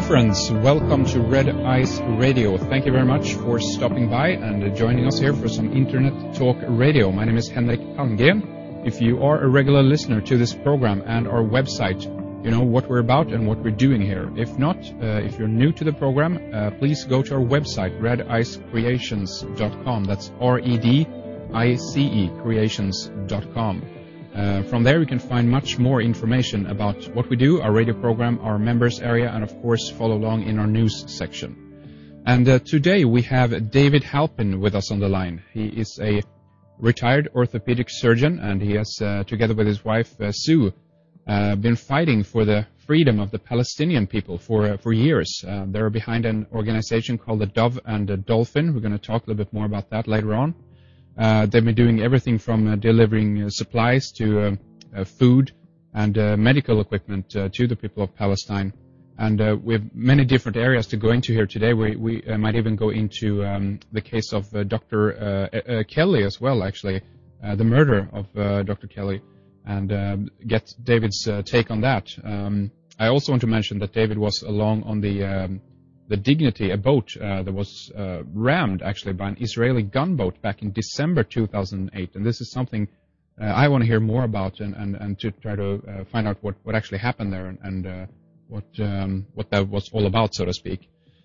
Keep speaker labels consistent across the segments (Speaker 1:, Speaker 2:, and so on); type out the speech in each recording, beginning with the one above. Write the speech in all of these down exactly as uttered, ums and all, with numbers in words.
Speaker 1: Hi friends, welcome to Red Ice Radio. Thank you very much for stopping by and joining us here for some Internet Talk Radio. My name is Henrik Almgren. If you are a regular listener to this program and our website, you know what we're about and what we're doing here. If not, uh, if you're new to the program, uh, please go to our website, red ice creations dot com. That's R E D I C E, creations dot com. Uh, from there, you can find much more information about what we do, our radio program, our members area, and of course, follow along in our news section. And uh, today we have David Halpin with us on the line. He is a retired orthopedic surgeon, and he has, uh, together with his wife, uh, Sue, uh, been fighting for the freedom of the Palestinian people for uh, for years. Uh, they're behind an organization called the Dove and the Dolphin. We're going to talk a little bit more about that later on. Uh, they've been doing everything from uh, delivering uh, supplies to uh, uh, food and uh, medical equipment uh, to the people of Palestine. And uh, we have many different areas to go into here today. We, we uh, might even go into um, the case of uh, Doctor Uh, uh, Kelly as well, actually, uh, the murder of uh, Doctor Kelly, and uh, get David's uh, take on that. Um, I also want to mention that David was along on the um, the Dignity, a boat uh, that was uh, rammed actually by an Israeli gunboat back in December two thousand eight. And this is something uh, I want to hear more about and, and, and to try to uh, find out what, what actually happened there and, and uh, what um, what that was all about, so to speak.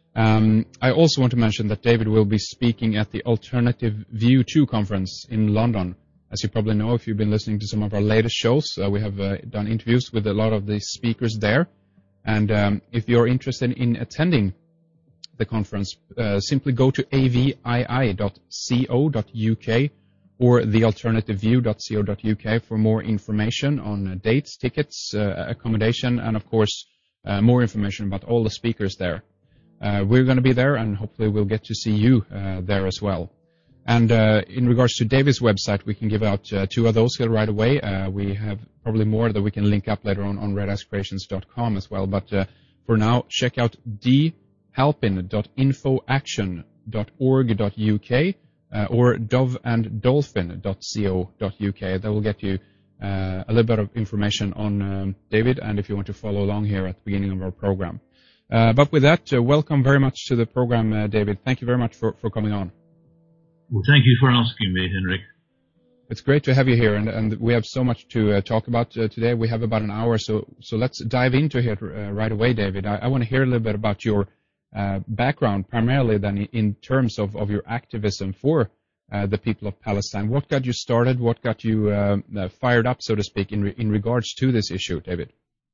Speaker 1: Um, I also want to mention that David will be speaking at the Alternative View two conference in London. As you probably know, if you've been listening to some of our latest shows, uh, we have uh, done interviews with a lot of the speakers there. And um, if you're interested in attending the conference, uh, simply go to a v i i dot co dot u k or the alternative view dot co dot u k for more information on uh, dates, tickets, uh, accommodation, and of course uh, more information about all the speakers there. Uh, we're going to be there, and hopefully we'll get to see you uh, there as well. And uh, in regards to David's website, we can give out uh, two of those here right away. Uh, we have probably more that we can link up later on on red ice creations dot com as well. But uh, for now, check out d halpin dot info action dot org dot u k uh, or dove and dolphin dot co dot u k. That will get you uh, a little bit of information on um, David, and if you want to follow along here at the beginning of our program. Uh, but with that, uh, welcome very much to the program, uh, David. Thank you very much for, for coming on.
Speaker 2: Well, thank you for asking me, Henrik.
Speaker 1: It's great to have you here, and, and we have so much to uh, talk about uh, today. We have about an hour, so so let's dive into it uh, right away, David. I, I want to hear a little bit about your Uh, background, primarily then in terms of, of your activism for uh, the people of Palestine. What got you started? What got you uh, uh, fired up, so to speak, in, re- in regards to this issue, David?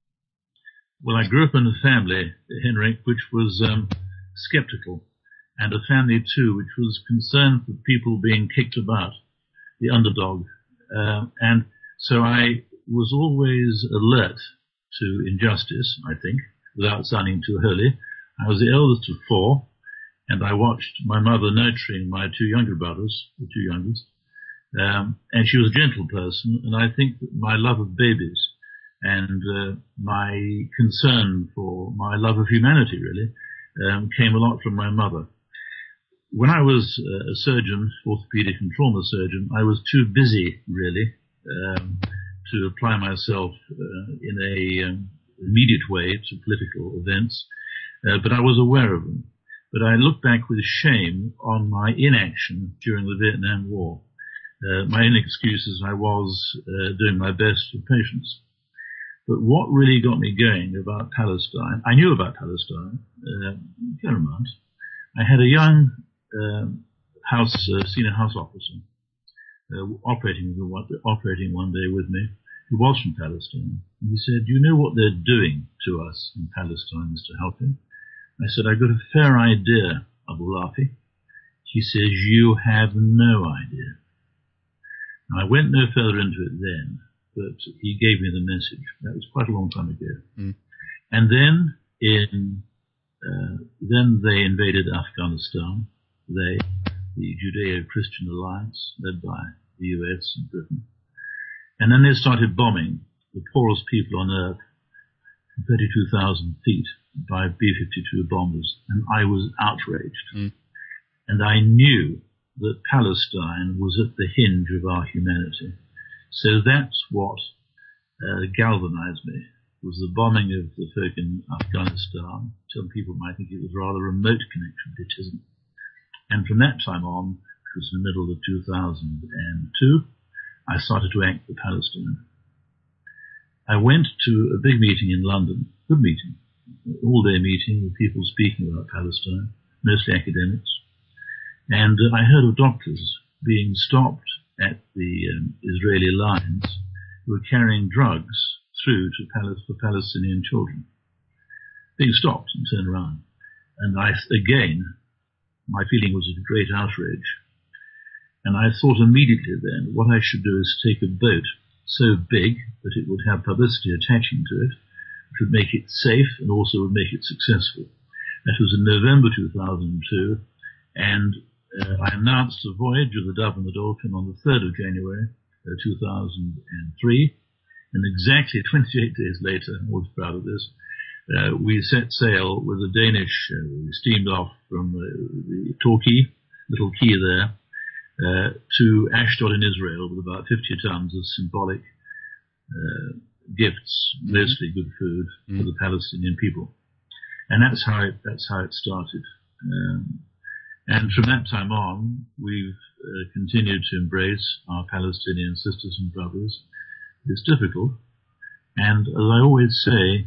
Speaker 2: Well, I grew up in a family, Henrik, which was um, skeptical, and a family, too, which was concerned for people being kicked about, the underdog. Uh, and so I was always alert to injustice, I think, without sounding too holy. I was the eldest of four, and I watched my mother nurturing my two younger brothers, the two youngest, um, and she was a gentle person, and I think that my love of babies and uh, my concern for my love of humanity, really, um, came a lot from my mother. When I was uh, a surgeon, orthopedic and trauma surgeon, I was too busy, really, um, to apply myself uh, in a um, immediate way to political events. Uh, but I was aware of them. But I look back with shame on my inaction during the Vietnam War. Uh, my only excuse is I was uh, doing my best for patients. But what really got me going about Palestine, I knew about Palestine, uh, a fair amount. I had a young uh, house, uh, senior house officer uh, operating, operating one day with me, who was from Palestine. And he said, "Do you know what they're doing to us in Palestine, Mister Halpin?" I said, "I've got a fair idea, Abu Lafi." He says, "You have no idea." Now, I went no further into it then, but he gave me the message. That was quite a long time ago. Mm. And then in, uh, then they invaded Afghanistan. They, the Judeo-Christian Alliance, led by the U S and Britain. And then they started bombing the poorest people on earth, thirty-two thousand feet, by B fifty-two bombers, and I was outraged. Mm. And I knew that Palestine was at the hinge of our humanity. So that's what uh, galvanized me was the bombing of the folk in Afghanistan. Some people might think it was a rather remote connection, but it isn't. And from that time on, which was in the middle of two thousand two, I started to act for Palestine. I went to a big meeting in London, good meeting, all-day meeting with people speaking about Palestine, mostly academics. And uh, I heard of doctors being stopped at the um, Israeli lines who were carrying drugs through to Pal- for Palestinian children, being stopped and turned around. And I, again, my feeling was of great outrage. And I thought immediately then what I should do is take a boat so big that it would have publicity attaching to it, which would make it safe and also would make it successful. That was in November two thousand two, and uh, I announced the voyage of the Dove and the Dolphin on the third of January uh, two thousand three, and exactly twenty-eight days later, I'm always proud of this, uh, we set sail with a Danish, uh, we steamed off from uh, the Torquay, little quay there, uh, to Ashdod in Israel with about fifty tons of symbolic uh, gifts, mm-hmm. mostly good food, mm-hmm. for the Palestinian people. And that's how it, that's how it started. Um, and from that time on, we've uh, continued to embrace our Palestinian sisters and brothers. It's difficult. And as I always say,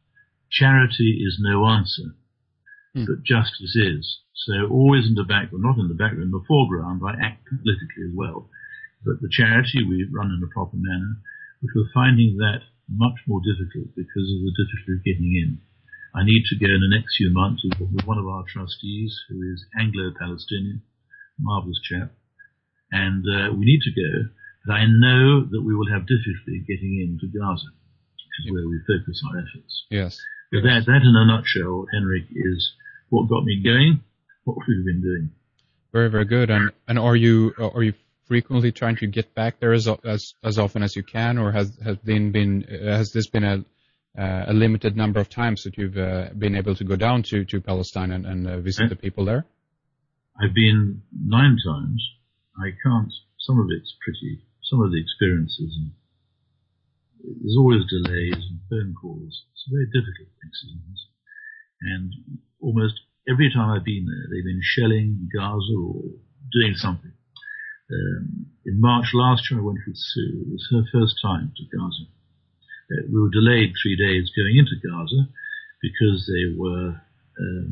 Speaker 2: charity is no answer, mm. but justice is. So always in the background, not in the background, in the foreground, I act politically as well. But the charity we run in a proper manner, but we're finding that much more difficult because of the difficulty of getting in. I need to go in the next few months with, with one of our trustees who is Anglo-Palestinian, marvelous chap, and uh, we need to go, but I know that we will have difficulty getting into Gaza, which is where we focus our efforts.
Speaker 1: Yes.
Speaker 2: But that, that in a nutshell, Henrik, is what got me going, what we've been doing.
Speaker 1: Very, very good. And and are you are you frequently trying to get back there as as as often as you can, or has has been been uh, has this been a Uh, a limited number of times that you've uh, been able to go down to, to Palestine and, and uh, visit the people there?
Speaker 2: I've been nine times. I can't, some of it's pretty, some of the experiences, and there's always delays and phone calls. It's a very difficult experience. And almost every time I've been there, they've been shelling Gaza or doing something. Um, in March last year, I went with Sue. It was her first time to Gaza. Uh, we were delayed three days going into Gaza because they were uh,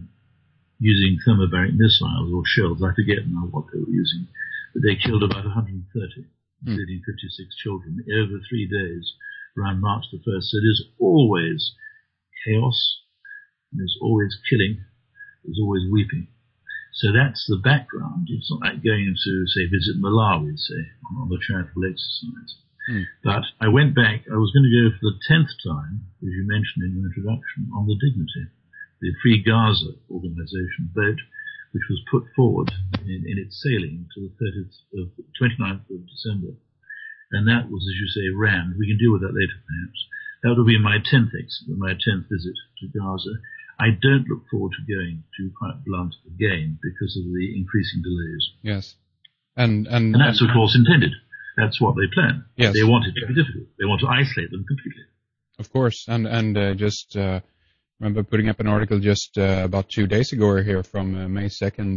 Speaker 2: using thermobaric missiles or shells. I forget now what they were using, but they killed about one hundred thirty, mm. including fifty-six children, over three days around March the first. So there's always chaos, there's always killing, there's always weeping. So that's the background. It's not like going to, say, visit Malawi, say, on a charitable exercise. Hmm. But I went back, I was going to go for the tenth time, as you mentioned in your introduction, on the Dignity, the Free Gaza organization boat, which was put forward in, in its sailing to the thirtieth of, twenty-ninth of December. And that was, as you say, ran. We can deal with that later, perhaps. That will be my tenth ex- my tenth visit to Gaza. I don't look forward to going, to be quite blunt, again, because of the increasing delays.
Speaker 1: Yes. And, and,
Speaker 2: and that's, of course, intended. That's what they plan.
Speaker 1: Yes.
Speaker 2: They want it to be difficult. They want to isolate them completely.
Speaker 1: Of course. And and uh, just uh, remember putting up an article just uh, about two days ago here from uh, May second,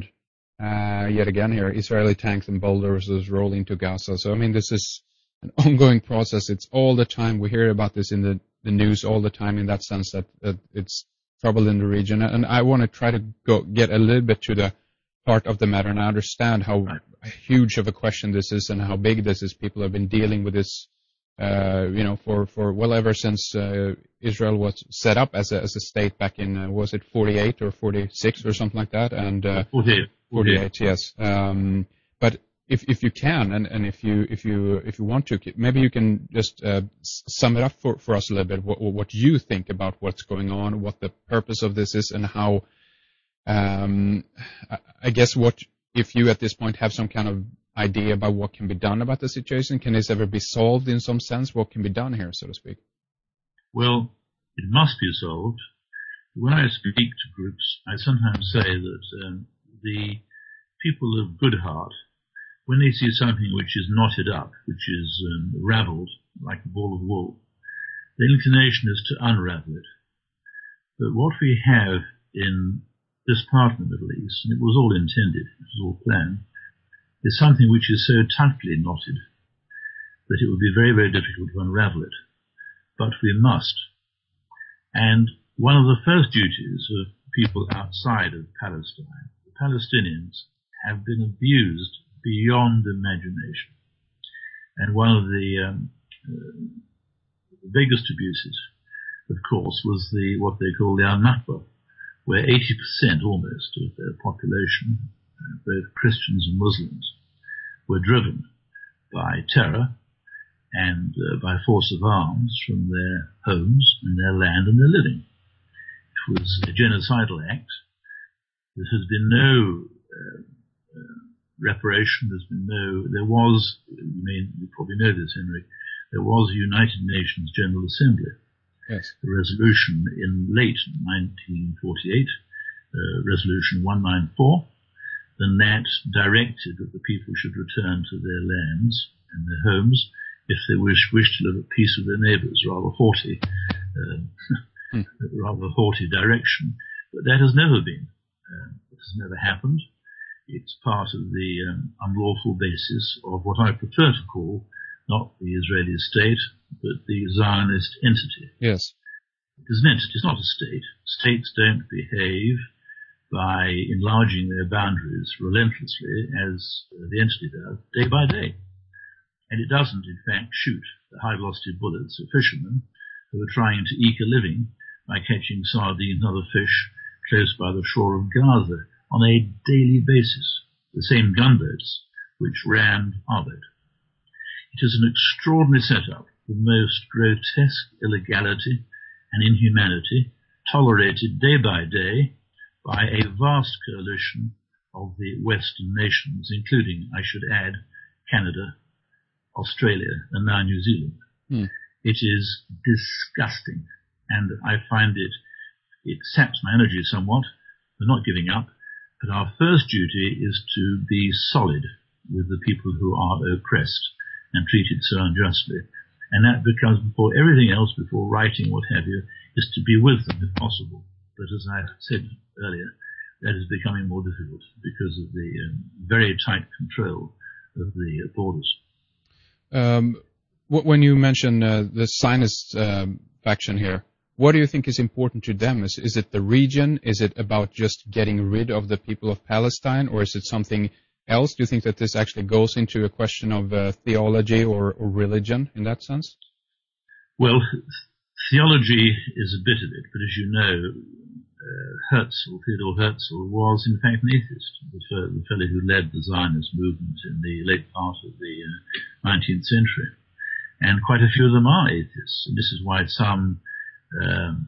Speaker 1: uh, yet again here, Israeli tanks and bulldozers rolling to Gaza. So, I mean, this is an ongoing process. It's all the time. We hear about this in the, the news all the time in that sense that, that it's trouble in the region. And I want to try to go get a little bit to the heart of the matter, and I understand how
Speaker 2: right.
Speaker 1: huge of a question this is and how big this is. People have been dealing with this, uh, you know, for, for well ever since uh, Israel was set up as a as a state back in uh, was it forty-eight or forty-six or something like that? And uh,
Speaker 2: forty-eight.
Speaker 1: forty-eight, yes. Um, but if if you can, and, and if you if you if you want to, maybe you can just uh, sum it up for, for us a little bit. What what you think about what's going on, what the purpose of this is, and how. Um, I guess what if you at this point have some kind of idea about what can be done about the situation? Can this ever be solved in some sense? What can be done here, so to speak?
Speaker 2: Well, it must be solved. When I speak to groups, I sometimes say that um, the people of good heart, when they see something which is knotted up, which is um, raveled like a ball of wool, the inclination is to unravel it. But what we have in this part of the Middle East, and it was all intended, it was all planned, is something which is so tightly knotted that it would be very, very difficult to unravel it. But we must. And one of the first duties of people outside of Palestine, the Palestinians, have been abused beyond imagination. And one of the, um, uh, the biggest abuses, of course, was the what they call the Al-Nakba, where eighty percent almost of their population, uh, both Christians and Muslims, were driven by terror and uh, by force of arms from their homes and their land and their living. It was a genocidal act. There has been no uh, uh, reparation. There's been no. There was. You may you probably know this, Henry. There was a United Nations General Assembly.
Speaker 1: Yes.
Speaker 2: A resolution in late nineteen forty-eight, uh, Resolution one ninety-four, and that directed that the people should return to their lands and their homes if they wish, wish to live at peace with their neighbours. Rather haughty, uh, hmm. rather haughty direction. But that has never been. Uh, it has never happened. It's part of the um, unlawful basis of what I prefer to call not the Israeli state, but the Zionist entity.
Speaker 1: Yes.
Speaker 2: It is an entity. It's not a state. States don't behave by enlarging their boundaries relentlessly as uh, the entity does, day by day. And it doesn't, in fact, shoot the high-velocity bullets of fishermen who are trying to eke a living by catching sardines and other fish close by the shore of Gaza on a daily basis, the same gunboats which rammed our boat. It is an extraordinary setup, the most grotesque illegality and inhumanity tolerated day by day by a vast coalition of the Western nations, including, I should add, Canada, Australia, and now New Zealand. Hmm. It is disgusting, and I find it, it saps my energy somewhat. We're not giving up, but our first duty is to be solid with the people who are oppressed and treated so unjustly. And that becomes, before everything else, before writing, what have you, is to be with them if possible. But as I said earlier, that is becoming more difficult because of the um, very tight control of the borders.
Speaker 1: Um, when you mention uh, the Zionist um, faction here, what do you think is important to them? Is, is it the region? Is it about just getting rid of the people of Palestine? Or is it something else? Do you think that this actually goes into a question of uh, theology or, or religion in that sense?
Speaker 2: Well, theology is a bit of it, but as you know, uh, Herzl, Theodor Herzl, was in fact an atheist, the, the fellow who led the Zionist movement in the late part of the uh, nineteenth century. And quite a few of them are atheists, and this is why some, um,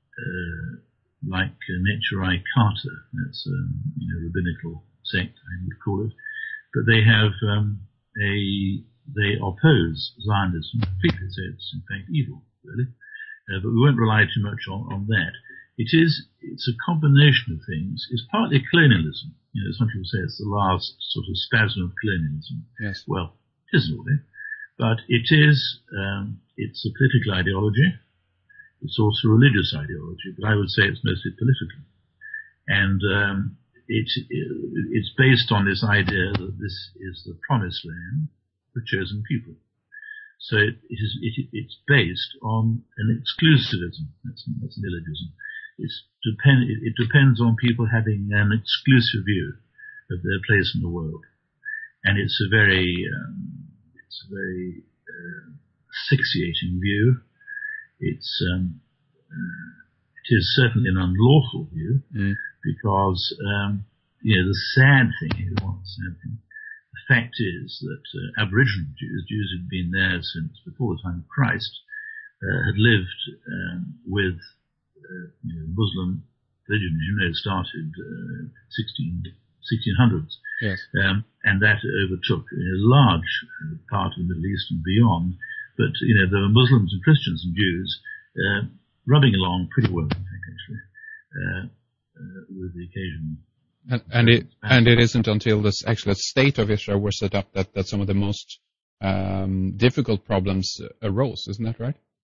Speaker 2: uh, like uh, Neturei Karta, that's um, you know, rabbinical sect, I would call it, but they have um, a they oppose Zionism completely. So it's in fact evil, really. Uh, but we won't rely too much on, on that. It is it's a combination of things. It's partly colonialism. You know, some people say it's the last sort of spasm of colonialism.
Speaker 1: Yes.
Speaker 2: Well, it isn't really, but it is. Um, it's a political ideology. It's also a religious ideology, but I would say it's mostly political, and um, It, it's based on this idea that this is the promised land for chosen people. So it, it is, it, it's based on an exclusivism. That's, that's an illogism. It's depend, it, it depends on people having an exclusive view of their place in the world. And it's a very, um, it's a very uh, asphyxiating view. It's, um, uh, it is certainly an unlawful view. Mm. Because, um, you know, the sad thing, well, the sad thing, the fact is that uh, Aboriginal Jews, Jews who'd been there since before the time of Christ, uh, had lived um, with uh, you know, Muslim religion, as you know, started uh, sixteen hundreds.
Speaker 1: Yes.
Speaker 2: Um, and that overtook a large part of the Middle East and beyond. But, you know, there were Muslims and Christians and Jews uh, rubbing along pretty well, I think, actually. Uh, Uh, with the occasion.
Speaker 1: And, and it and it isn't until this actual state of Israel was set up that, that some of the most um, difficult problems arose, isn't that right?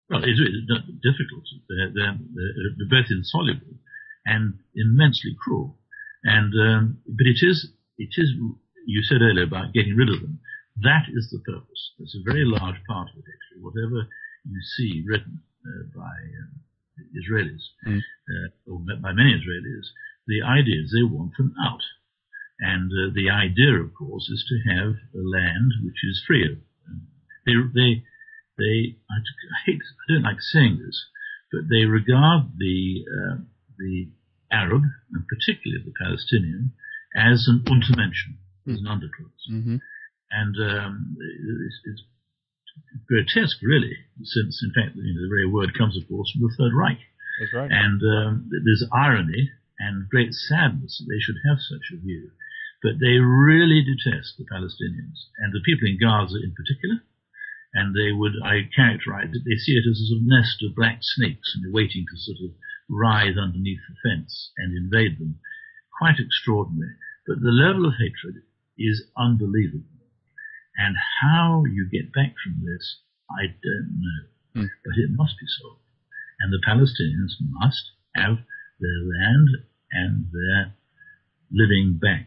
Speaker 2: Well, it's really difficult. They're, they're, they're both insoluble and immensely cruel. And um, but it is, it is. You said earlier about getting rid of them. That is the purpose. It's a very large part of it, actually. Whatever you see written uh, by um, Israelis, mm. uh, or by many Israelis, the idea is they want them out. And uh, the idea, of course, is to have a land which is free of them. They, they, they. I hate. I don't like saying this, but they regard the uh, the Arab, and particularly the Palestinian, as an Untermenschen, as an underclass. Mm-hmm. And um, it's, it's grotesque, really, since, in fact, you know, the very word comes, of course, from the Third Reich.
Speaker 1: That's right.
Speaker 2: And um, there's irony and great sadness that they should have such a view. But they really detest the Palestinians, and the people in Gaza in particular. And they would, I characterize it, they see it as a sort of nest of black snakes, and they're waiting to sort of writhe underneath the fence and invade them. Quite extraordinary. But the level of hatred is unbelievable. And how you get back from this, I don't know. Mm. But it must be solved. And the Palestinians must have their land and their living back.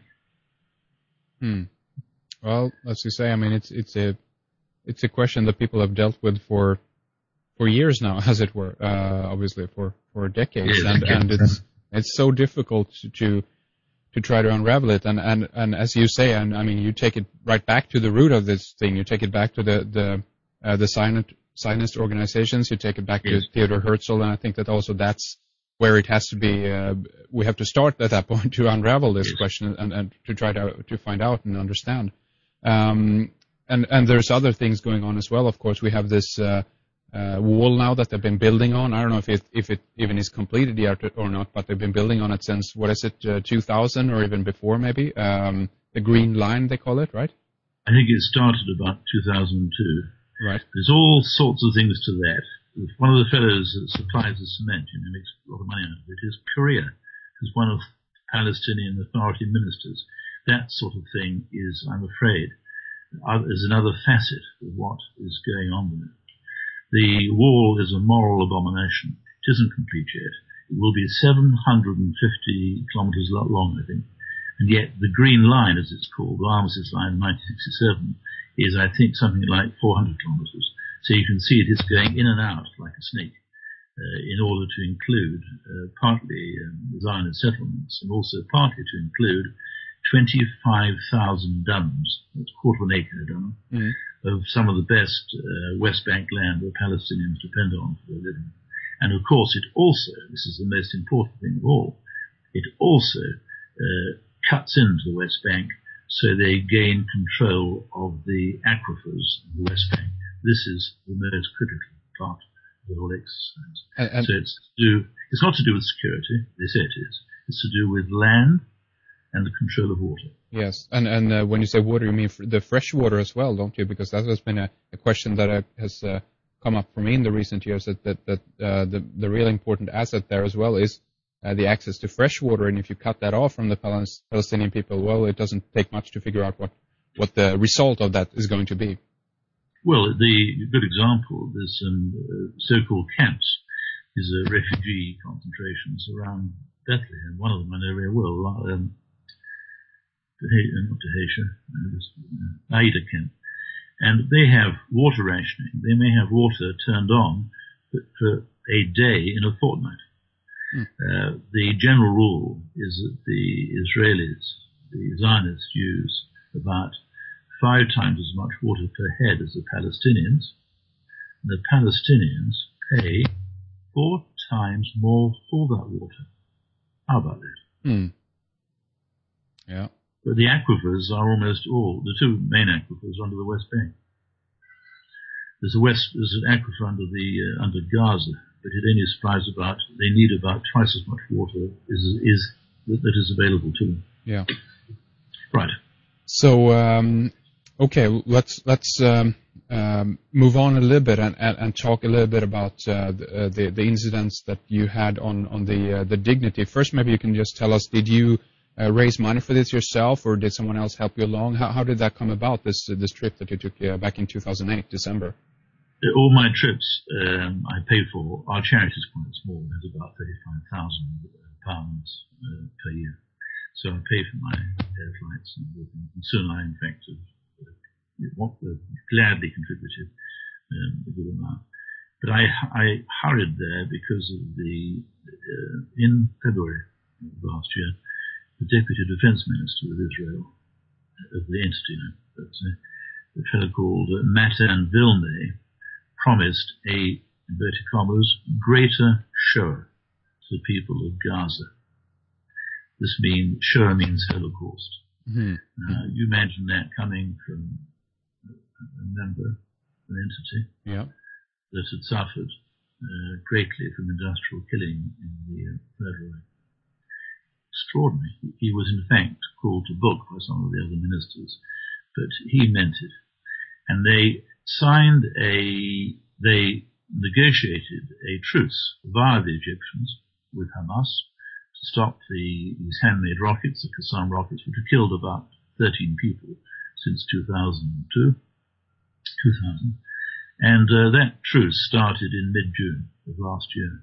Speaker 1: Hmm. Well, as you say, I mean, it's it's a it's a question that people have dealt with for for years now, as it were. Uh, obviously, for, for decades,
Speaker 2: yeah,
Speaker 1: and and it's it's so difficult to to try to unravel it. And and, and as you say, and I mean, you take it right back to the root of this thing. You take it back to the the uh, the Zionist, Zionist organizations. You take it back yes. to Theodor Herzl, and I think that also that's where it has to be, uh, we have to start at that point to unravel this yes. question and, and to try to to find out and understand. Um, and, and there's other things going on as well. Of course, we have this uh, uh, wall now that they've been building on. I don't know if it if it even is completed yet or not, but they've been building on it since, what is it, uh, two thousand or even before maybe? Um, the Green Line, they call it, right?
Speaker 2: I think it started about two thousand two.
Speaker 1: Right.
Speaker 2: There's all sorts of things to that. One of the fellows that supplies the cement, you know, makes a lot of money out of it, is Korea, who's one of Palestinian Authority ministers. That sort of thing is, I'm afraid, is another facet of what is going on there. The wall is a moral abomination. It isn't complete yet. It will be seven hundred fifty kilometers long, I think. And yet the Green Line, as it's called, the Armistice Line in nineteen sixty-seven, is, I think, something like four hundred kilometers. So you can see it is going in and out like a snake uh, in order to include uh, partly um, Zionist settlements and also partly to include twenty-five thousand dunams, that's a quarter of an acre a dunam, mm-hmm. of some of the best uh, West Bank land that Palestinians depend on for their living. And of course it also, this is the most important thing of all, it also uh, cuts into the West Bank so they gain control of the aquifers in the West Bank. This is the most critical part of the whole exercise. And, and so it's to do, it's not to do with security, they say it is. It's to do with land and the control of water.
Speaker 1: Yes, and and uh, when you say water, you mean the fresh water as well, don't you? Because that has been a, a question that uh, has uh, come up for me in the recent years, that, that, that uh, the, the really important asset there as well is uh, the access to fresh water. And if you cut that off from the Palestinian people, well, it doesn't take much to figure out what, what the result of that is going to be.
Speaker 2: Well, the good example, there's some uh, so-called camps. These are refugee concentrations around Bethlehem. One of them I know very well, um, not Dheisheh, uh, Aida camp. And they have water rationing. They may have water turned on for a day in a fortnight. Mm. Uh, the general rule is that the Israelis, the Zionists, use about five times as much water per head as the Palestinians. And the Palestinians pay four times more for that water. How about that?
Speaker 1: Mm. Yeah.
Speaker 2: But the aquifers are almost all, the two main aquifers are under the West Bank. There's a west, there's an aquifer under the, uh, under Gaza, but it only supplies about, they need about twice as much water as is, that, that is available to them.
Speaker 1: Yeah.
Speaker 2: Right.
Speaker 1: So, um, okay, let's, let's, um, um, move on a little bit and, and, and talk a little bit about, uh, the, uh, the, the incidents that you had on, on the, uh, the Dignity. First, maybe you can just tell us, did you, Uh, raise money for this yourself, or did someone else help you along? How, how did that come about, this uh, this trip that you took uh, back in two thousand eight, December?
Speaker 2: all my trips um, I pay for. Our charity is quite small. It has about thirty-five thousand pounds uh, per year. So I pay for my air flights and everything. And soon I, in fact, have, uh, gladly contributed um, a good amount. But I, I hurried there because of the, uh, in February of last year, the Deputy Defense Minister of Israel, of the entity, you know, that's a, a fellow called uh, Matan Vilney, promised a, inverted commas, greater Shoah to the people of Gaza. This means, Shoah means Holocaust. Mm-hmm. Uh, you imagine that coming from a member, an entity,
Speaker 1: yeah.
Speaker 2: that had suffered uh, greatly from industrial killing in the uh, Third Reich. Extraordinary. He was in fact called to book by some of the other ministers, but he meant it. And they signed a, they negotiated a truce via the Egyptians with Hamas to stop the, these handmade rockets, the Qassam rockets, which have killed about thirteen people since two thousand two, two thousand. And uh, that truce started in mid-June of last year.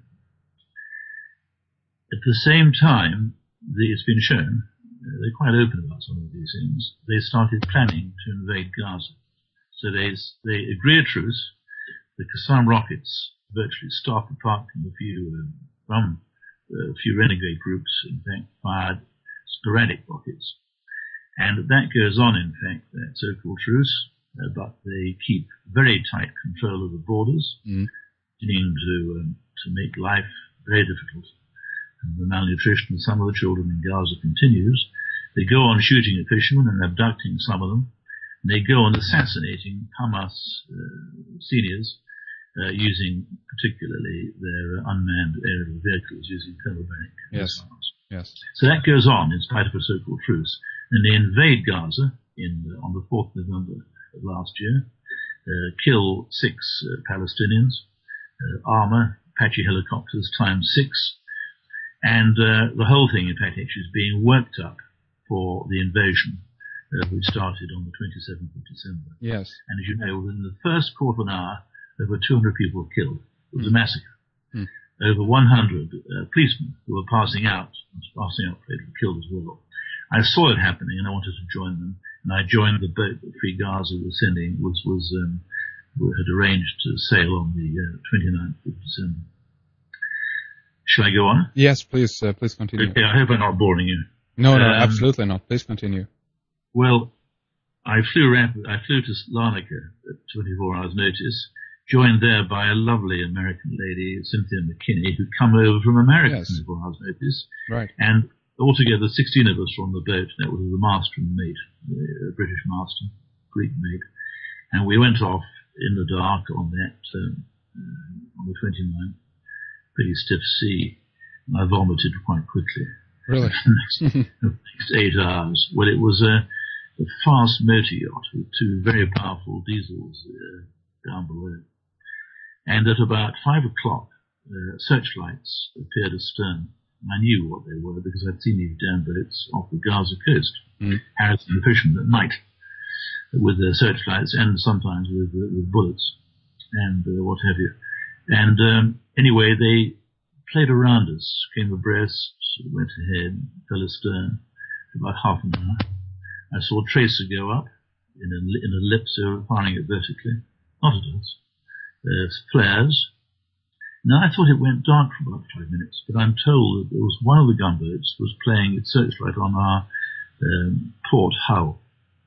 Speaker 2: At the same time, the, it's been shown, uh, they're quite open about some of these things, they started planning to invade Gaza. So they, they agree a truce. The Qassam rockets virtually stop apart from a few, um, from a few renegade groups, in fact, fired sporadic rockets. And that goes on, in fact, that so-called truce, uh, but they keep very tight control of the borders, mm. beginning to, um, to make life very difficult. And the malnutrition of some of the children in Gaza continues. They go on shooting at fishermen and abducting some of them. And they go on assassinating Hamas uh, seniors, uh, using particularly their uh, unmanned aerial vehicles, using thermobaric
Speaker 1: yes.
Speaker 2: missiles.
Speaker 1: Yes.
Speaker 2: So that goes on in spite of a so-called truce. And they invade Gaza in uh, on the fourth of November of last year, uh, kill six uh, Palestinians, uh, armor, Apache helicopters times six, and uh, the whole thing, in fact, actually is being worked up for the invasion, uh, which started on the twenty-seventh of December.
Speaker 1: Yes.
Speaker 2: And as you know, within the first quarter of an hour, over two hundred people were killed. It was mm. a massacre. Mm. Over one hundred uh, policemen who were passing out, passing out, were killed as well. I saw it happening, and I wanted to join them. And I joined the boat that Free Gaza was sending, was was um, had arranged to sail on the uh, twenty-ninth of December. Shall I go on?
Speaker 1: Yes, please, uh, please continue.
Speaker 2: Okay, I hope I'm not boring you.
Speaker 1: No, no,
Speaker 2: um,
Speaker 1: absolutely not. Please continue.
Speaker 2: Well, I flew rapid, I flew to Larnaca at twenty-four hours notice, joined there by a lovely American lady, Cynthia McKinney, who'd come over from America at yes. twenty-four hours notice.
Speaker 1: Right.
Speaker 2: And altogether, sixteen of us were on the boat. That was the master and mate, the British master, Greek mate. And we went off in the dark on that, um, uh, on the twenty-ninth. Pretty stiff sea, and I vomited quite quickly.
Speaker 1: Really?
Speaker 2: the, next, the next eight hours. Well, it was a, a fast motor yacht with two very powerful diesels uh, down below. And at about five o'clock, uh, searchlights appeared astern. I knew what they were because I'd seen these damn boats off the Gaza coast, mm. harassing the fishermen at night with their searchlights and sometimes with, uh, with bullets and uh, what have you. And um, anyway, they played around us, came abreast, went ahead, fell astern for about half an hour. I saw a tracer go up in a, in a lip, so firing it vertically. Not at us. Uh, flares. Now, I thought it went dark for about five minutes, but I'm told that there was one of the gunboats was playing its searchlight on our um, port hull,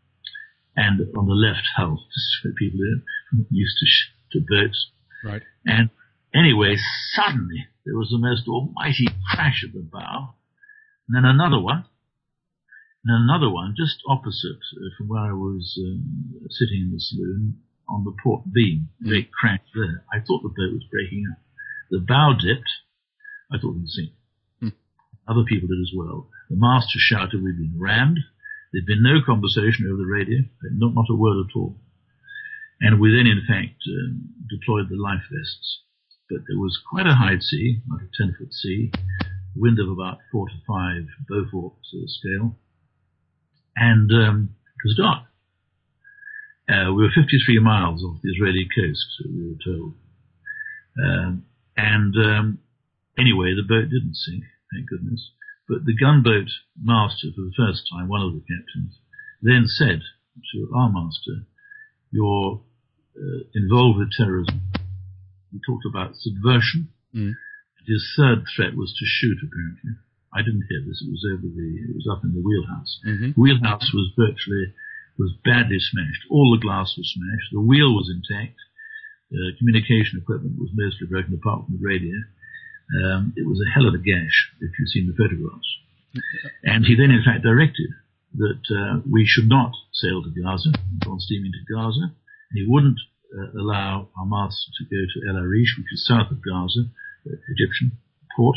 Speaker 2: and on the left hull, just so people are used to, sh- to boats.
Speaker 1: Right.
Speaker 2: And anyway, suddenly there was the most almighty crash at the bow, and then another one, and another one just opposite uh, from where I was um, sitting in the saloon on the port beam. Mm. They crashed there. I thought the boat was breaking up. The bow dipped. I thought we'd sink. Mm. Other people did as well. The master shouted, "We've been rammed." There'd been no conversation over the radio, not, not a word at all. And we then, in fact, um, deployed the life vests. But there was quite a high sea, like a ten-foot sea, wind of about four to five Beaufort uh, scale, and um, it was dark. Uh, we were fifty-three miles off the Israeli coast, we were told. Um, and um, anyway, the boat didn't sink, thank goodness. But the gunboat master, for the first time, one of the captains, then said to our master, "You're uh, involved with terrorism." We talked about subversion. Mm. His third threat was to shoot, apparently. I didn't hear this. It was over the, it was up in the wheelhouse. Mm-hmm. The wheelhouse was virtually, was badly smashed. All the glass was smashed. The wheel was intact. The communication equipment was mostly broken apart from the radio. Um, it was a hell of a gash, if you've seen the photographs. And he then, in fact, directed that uh, we should not sail to Gaza, go on steaming to Gaza. And he wouldn't uh, allow our master to go to El Arish, which is south of Gaza, the Egyptian port.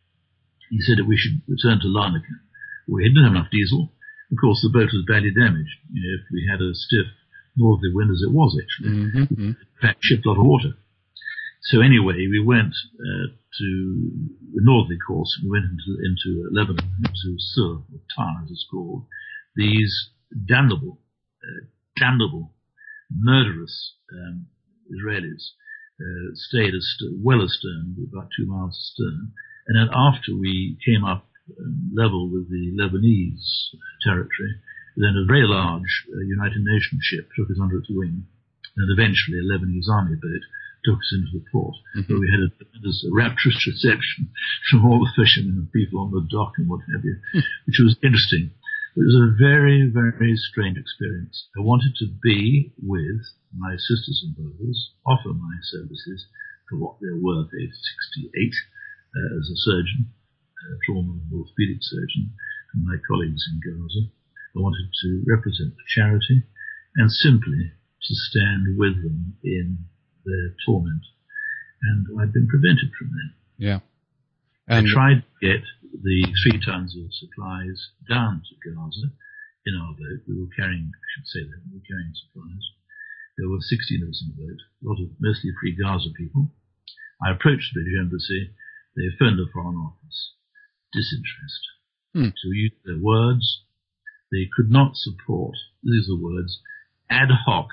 Speaker 2: He said that we should return to Larnaca. We didn't have enough diesel. Of course, the boat was badly damaged. You know, if we had a stiff northerly wind, as it was actually, mm-hmm. in fact, shipped a lot of water. So anyway, we went uh, to the northerly course. We went into, into Lebanon, into Sur, or Tar, as it's called. These damnable, uh, damnable, murderous um, Israelis uh, stayed ast- well astern, about two miles astern. And then after we came up um, level with the Lebanese territory, then a very large uh, United Nations ship took us under its wing, and eventually a Lebanese army boat took us into the port, mm-hmm. where we had a, a rapturous reception from all the fishermen and people on the dock and what have you, which was interesting. It was a very, very strange experience. I wanted to be with my sisters and brothers, offer my services for what they're worth, age sixty-eight, uh, as a surgeon, a trauma and orthopedic surgeon, and my colleagues in Gaza. I wanted to represent the charity and simply to stand with them in their torment. And I've been prevented from that.
Speaker 1: Yeah.
Speaker 2: And I tried to get the three tons of supplies down to Gaza in our boat. We were carrying, I should say that, we were carrying supplies. There were sixteen of us in the boat, a lot of mostly free Gaza people. I approached the British Embassy. They phoned the Foreign Office. Disinterest. Hmm. To use their words, they could not support, these are the words, ad hoc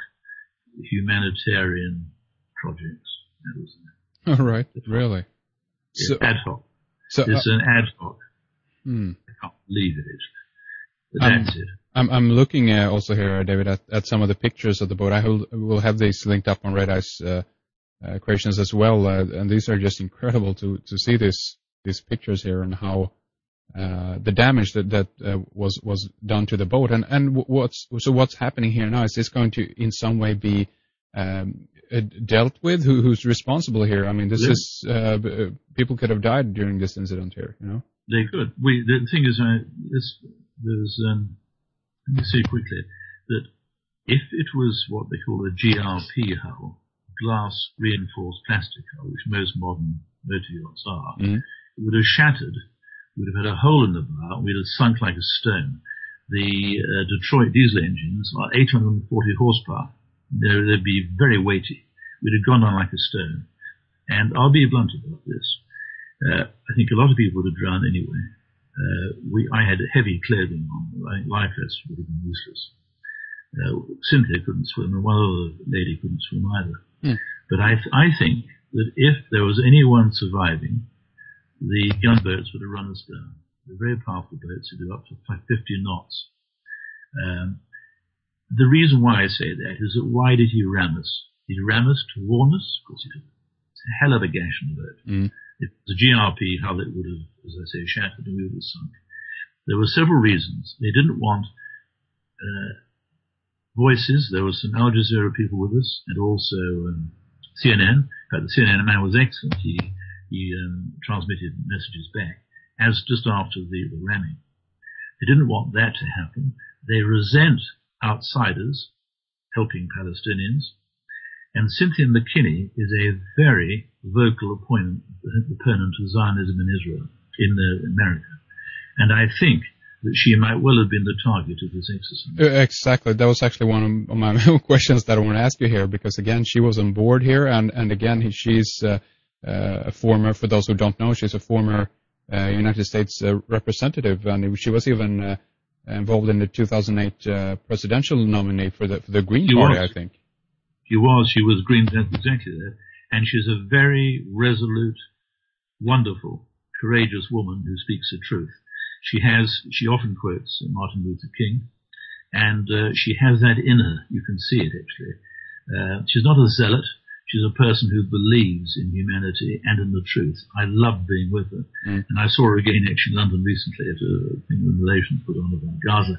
Speaker 2: humanitarian projects. That was it.
Speaker 1: All right, really?
Speaker 2: Yeah, so, ad hoc. So, it's uh, an ad hoc. Hmm. I can't believe it. But that's um, it.
Speaker 1: I'm, I'm looking uh, also here, David, at, at some of the pictures of the boat. I will, will have these linked up on Red Ice uh, uh, Creations as well, uh, and these are just incredible to, to see this, these pictures here and how uh, the damage that that uh, was was done to the boat. And and what's so what's happening here now? Is this going to in some way be um, uh, dealt with? Who, who's responsible here? I mean, this yeah. is uh, people could have died during this incident here. You know,
Speaker 2: they could. We the thing is, uh, this, there's um, let me say quickly that if it was what they call a G R P hull, glass reinforced plastic hull, which most modern motor yachts are, mm-hmm. it would have shattered. We'd have had a hole in the bow. We'd have sunk like a stone. The uh, Detroit diesel engines are eight hundred forty horsepower. They're, they'd be very weighty. We'd have gone down like a stone. And I'll be blunt about this. Uh, I think a lot of people would have drowned anyway. Uh, we, I had heavy clothing on. I think life vests would have been useless. Uh, Cynthia couldn't swim, and one other lady couldn't swim either. Mm. But I, th- I think that if there was anyone surviving, the gunboats would have run us down. They're very powerful boats who do up to fifty knots. Um, the reason why I say that is that why did he ram us? Did he ram us to warn us? Of course he did. It's a hell of a gash in the boat. Mm. If it was a G R P hull, it would have, as I say, shattered and we would have sunk. There were several reasons. They didn't want uh, voices. There were some Al Jazeera people with us, and also um, C N N. In fact, the C N N man was excellent. He He um, transmitted messages back, as just after the, the ramming. They didn't want that to happen. They resent outsiders helping Palestinians. And Cynthia McKinney is a very vocal opponent, opponent of Zionism in Israel, in uh, America. And I think that she might well have been the target of this exercise.
Speaker 1: Exactly. That was actually one of my questions that I want to ask you here, because, again, she was on board here, and, and again, she's... Uh, Uh, a former, for those who don't know, she's a former uh, United States uh, representative, and she was even uh, involved in the two thousand eight uh, presidential nominee for the for the Green
Speaker 2: She
Speaker 1: Party,
Speaker 2: was.
Speaker 1: I think.
Speaker 2: She was. She was Green, that's exactly that. And she's a very resolute, wonderful, courageous woman who speaks the truth. She has, she often quotes Martin Luther King, and uh, she has that in her. You can see it, actually. Uh, she's not a zealot. She's a person who believes in humanity and in the truth. I love being with her. Mm. And I saw her again, actually, in London recently at a thing in relations put on about Gaza.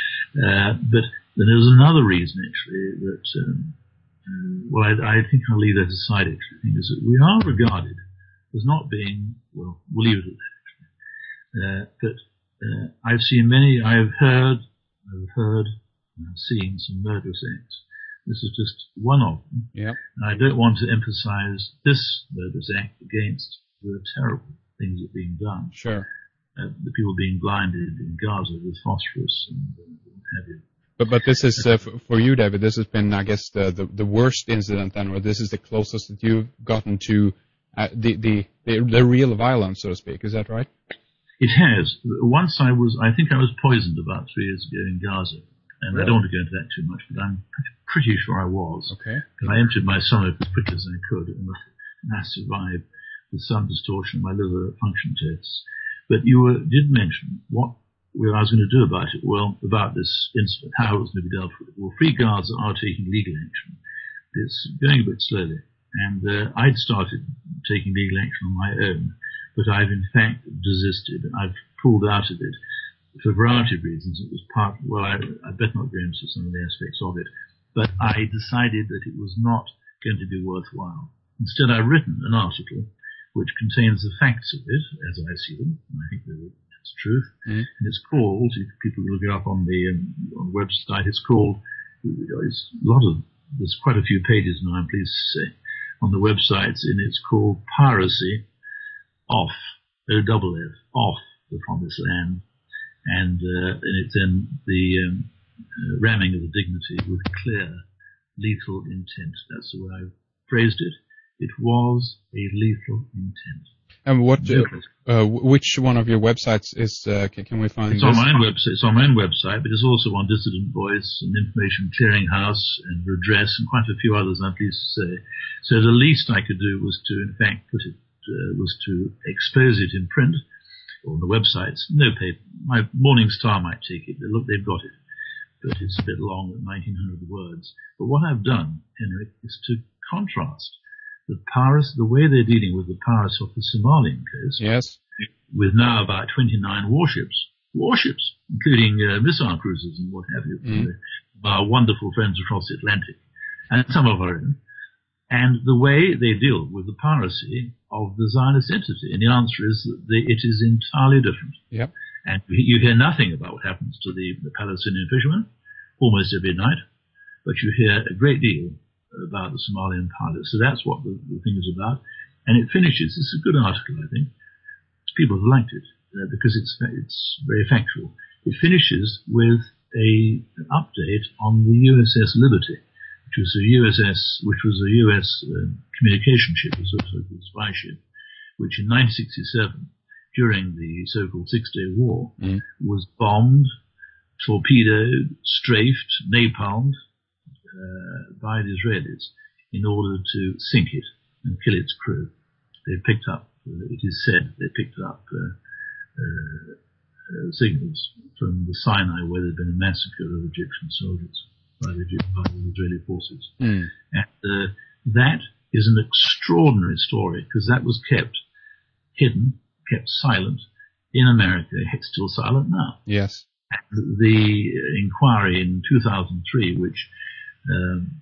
Speaker 2: Uh, but then there's another reason, actually, that, um, uh, well, I, I think I'll leave that aside, actually. I think is that we are regarded as not being, well, we'll leave it at that, actually. Uh, but uh, I've seen many, I've heard, I've heard, and I've seen some murderous acts. This is just one of them.
Speaker 1: Yep.
Speaker 2: And I don't want to emphasize this murderous act against the terrible things that are being done.
Speaker 1: Sure.
Speaker 2: Uh, the people being blinded in Gaza with phosphorus and uh, what have you.
Speaker 1: But but this is, uh, for, for you, David, this has been, I guess, the, the, the worst incident then, or this is the closest that you've gotten to uh, the, the, the, the real violence, so to speak. Is that right?
Speaker 2: It has. Once I was, I think I was poisoned about three years ago in Gaza. And really? I don't want to go into that too much, but I'm pretty sure I was.
Speaker 1: Okay.
Speaker 2: And I emptied my stomach as quickly as I could, and I survived with some distortion of my liver function tests. But you were, did mention what I was going to do about it. Well, about this incident, how it was going to be dealt with. Well, Free Gaza are taking legal action. It's going a bit slowly. And uh, I'd started taking legal action on my own, but I've in fact desisted. I've pulled out of it. For a variety of reasons. It was part, well, I, I better not go into some of the aspects of it, but I decided that it was not going to be worthwhile. Instead, I've written an article which contains the facts of it, as I see them, and I think that's the truth, mm. and it's called, if people look it up on the, um, on the website, it's called, it's a lot of, there's quite a few pages now, I'm pleased to say, on the websites, and it's called Piracy Off, O double F, Off the Promised Land. And, uh, and it's in the um, uh, ramming of the dignity with clear, lethal intent. That's the way I phrased it. It was a lethal intent.
Speaker 1: And what, uh, uh, which one of your websites is? Uh, can, can we find?
Speaker 2: It's
Speaker 1: this?
Speaker 2: on my own website. It's on my own website, but it's also on Dissident Voice and Information Clearinghouse and Redress and quite a few others. I'm pleased to say. So the least I could do was to, in fact, put it uh, was to expose it in print. On the websites, no paper. My Morning Star might take it. Look, they've got it, but it's a bit long at nineteen hundred words. But what I've done, Henrik, is to contrast the piracy, the way they're dealing with the piracy off the Somalian coast,
Speaker 1: yes,
Speaker 2: with now about twenty-nine warships, warships, including uh, missile cruisers and what have you, mm. uh, our wonderful friends across the Atlantic, and some of our own. And the way they deal with the piracy of the Zionist entity. And the answer is that they, it is entirely different.
Speaker 1: Yep.
Speaker 2: And you hear nothing about what happens to the, the Palestinian fishermen almost every night, but you hear a great deal about the Somalian pilots. So that's what the, the thing is about. And it finishes, it's a good article, I think. People have liked it uh, because it's, it's very factual. It finishes with a, an update on the U S S Liberty, which was a U S S, which was a U S uh, communication ship, a so-called spy ship, which in nineteen sixty-seven, during the so-called Six-Day War, mm. was bombed, torpedoed, strafed, napalmed uh, by the Israelis in order to sink it and kill its crew. They picked up, uh, it is said, they picked up uh, uh, uh, signals from the Sinai where there had been a massacre of Egyptian soldiers. By the, by the Israeli forces. Mm. And uh, that is an extraordinary story because that was kept hidden, kept silent in America. It's still silent now.
Speaker 1: Yes.
Speaker 2: And the inquiry in two thousand three, which um,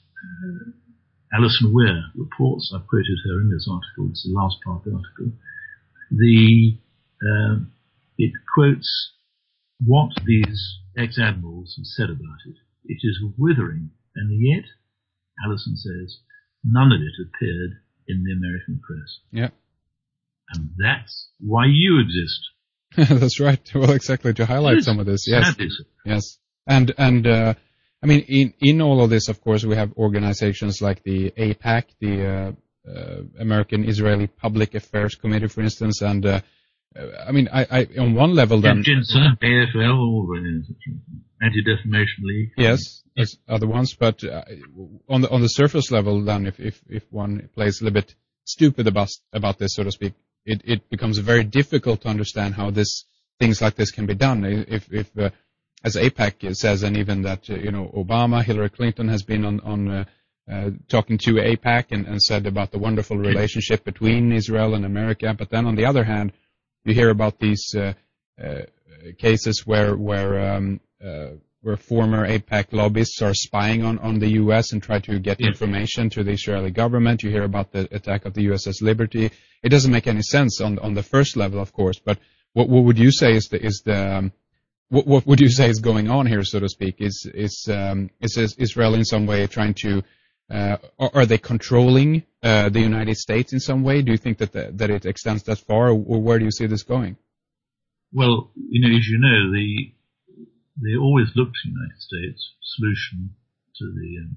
Speaker 2: uh, Alison Weir reports, I've quoted her in this article, it's the last part of the article, the, uh, it quotes what these ex-admirals have said about it. It is withering, and yet, Alison says, none of it appeared in the American press.
Speaker 1: Yeah.
Speaker 2: And that's why you exist.
Speaker 1: That's right. Well, exactly, to highlight some of this. Yes. Yes. And, and, uh, I mean, in, in all of this, of course, we have organizations like the AIPAC, the, uh, uh, American Israeli Public Affairs Committee, for instance, and, uh, uh, I mean, I, I on one level then.
Speaker 2: Ginseng, A F L, all the Anti-Defamation League.
Speaker 1: Yes, there's other ones, but uh, on the on the surface level, then, if if if one plays a little bit stupid about about this, so to speak, it it becomes very difficult to understand how this things like this can be done. If if uh, as AIPAC says, and even that uh, you know Obama, Hillary Clinton has been on on uh, uh, talking to AIPAC and, and said about the wonderful relationship between Israel and America, but then on the other hand, you hear about these uh, uh, cases where where um, uh, where former AIPAC lobbyists are spying on, on the U S and try to get yeah. information to the Israeli government. You hear about the attack of the U S S Liberty. It doesn't make any sense on on the first level, of course. But what what would you say is the is the um, what what would you say is going on here, so to speak? Is is um, is, is Israel in some way trying to uh, are, are they controlling uh, the United States in some way? Do you think that the, that it extends that far, or, or where do you see this going?
Speaker 2: Well, you know, as you know, the they always look to the United States solution to the um,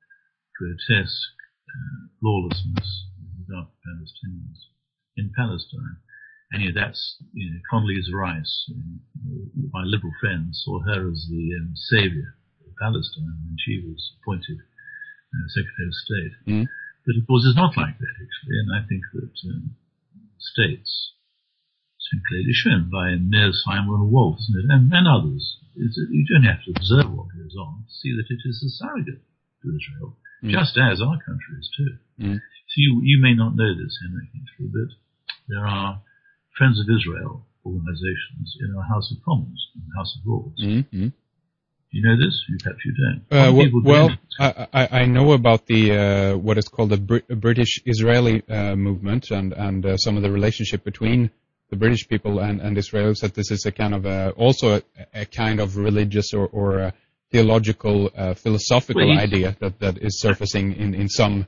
Speaker 2: grotesque uh, lawlessness of Palestinians in Palestine. And you know, that's, you know, Condoleezza Rice, you know, my liberal friends saw her as the um, savior of Palestine when she was appointed uh, Secretary of State. Mm. But of course it's not like that, actually, and I think that um, states, it's been clearly shown by Mearsheimer and Wolf, isn't it, and, and others, is that you don't have to observe what goes on to see that it is a surrogate to Israel, mm. just as our country is too. Mm. So you, you may not know this, Henrik, actually, but there are Friends of Israel organizations in our House of Commons, in the House of Lords. Mm-hmm. Do you know this? You perhaps you don't.
Speaker 1: Uh, well, well I, I, I know about the uh, what is called the Br- British-Israeli uh, movement and and uh, some of the relationship between the British people and, and Israelis. That this is a kind of a, also a, a kind of religious or, or a theological, uh, philosophical well, idea that, that is surfacing in in some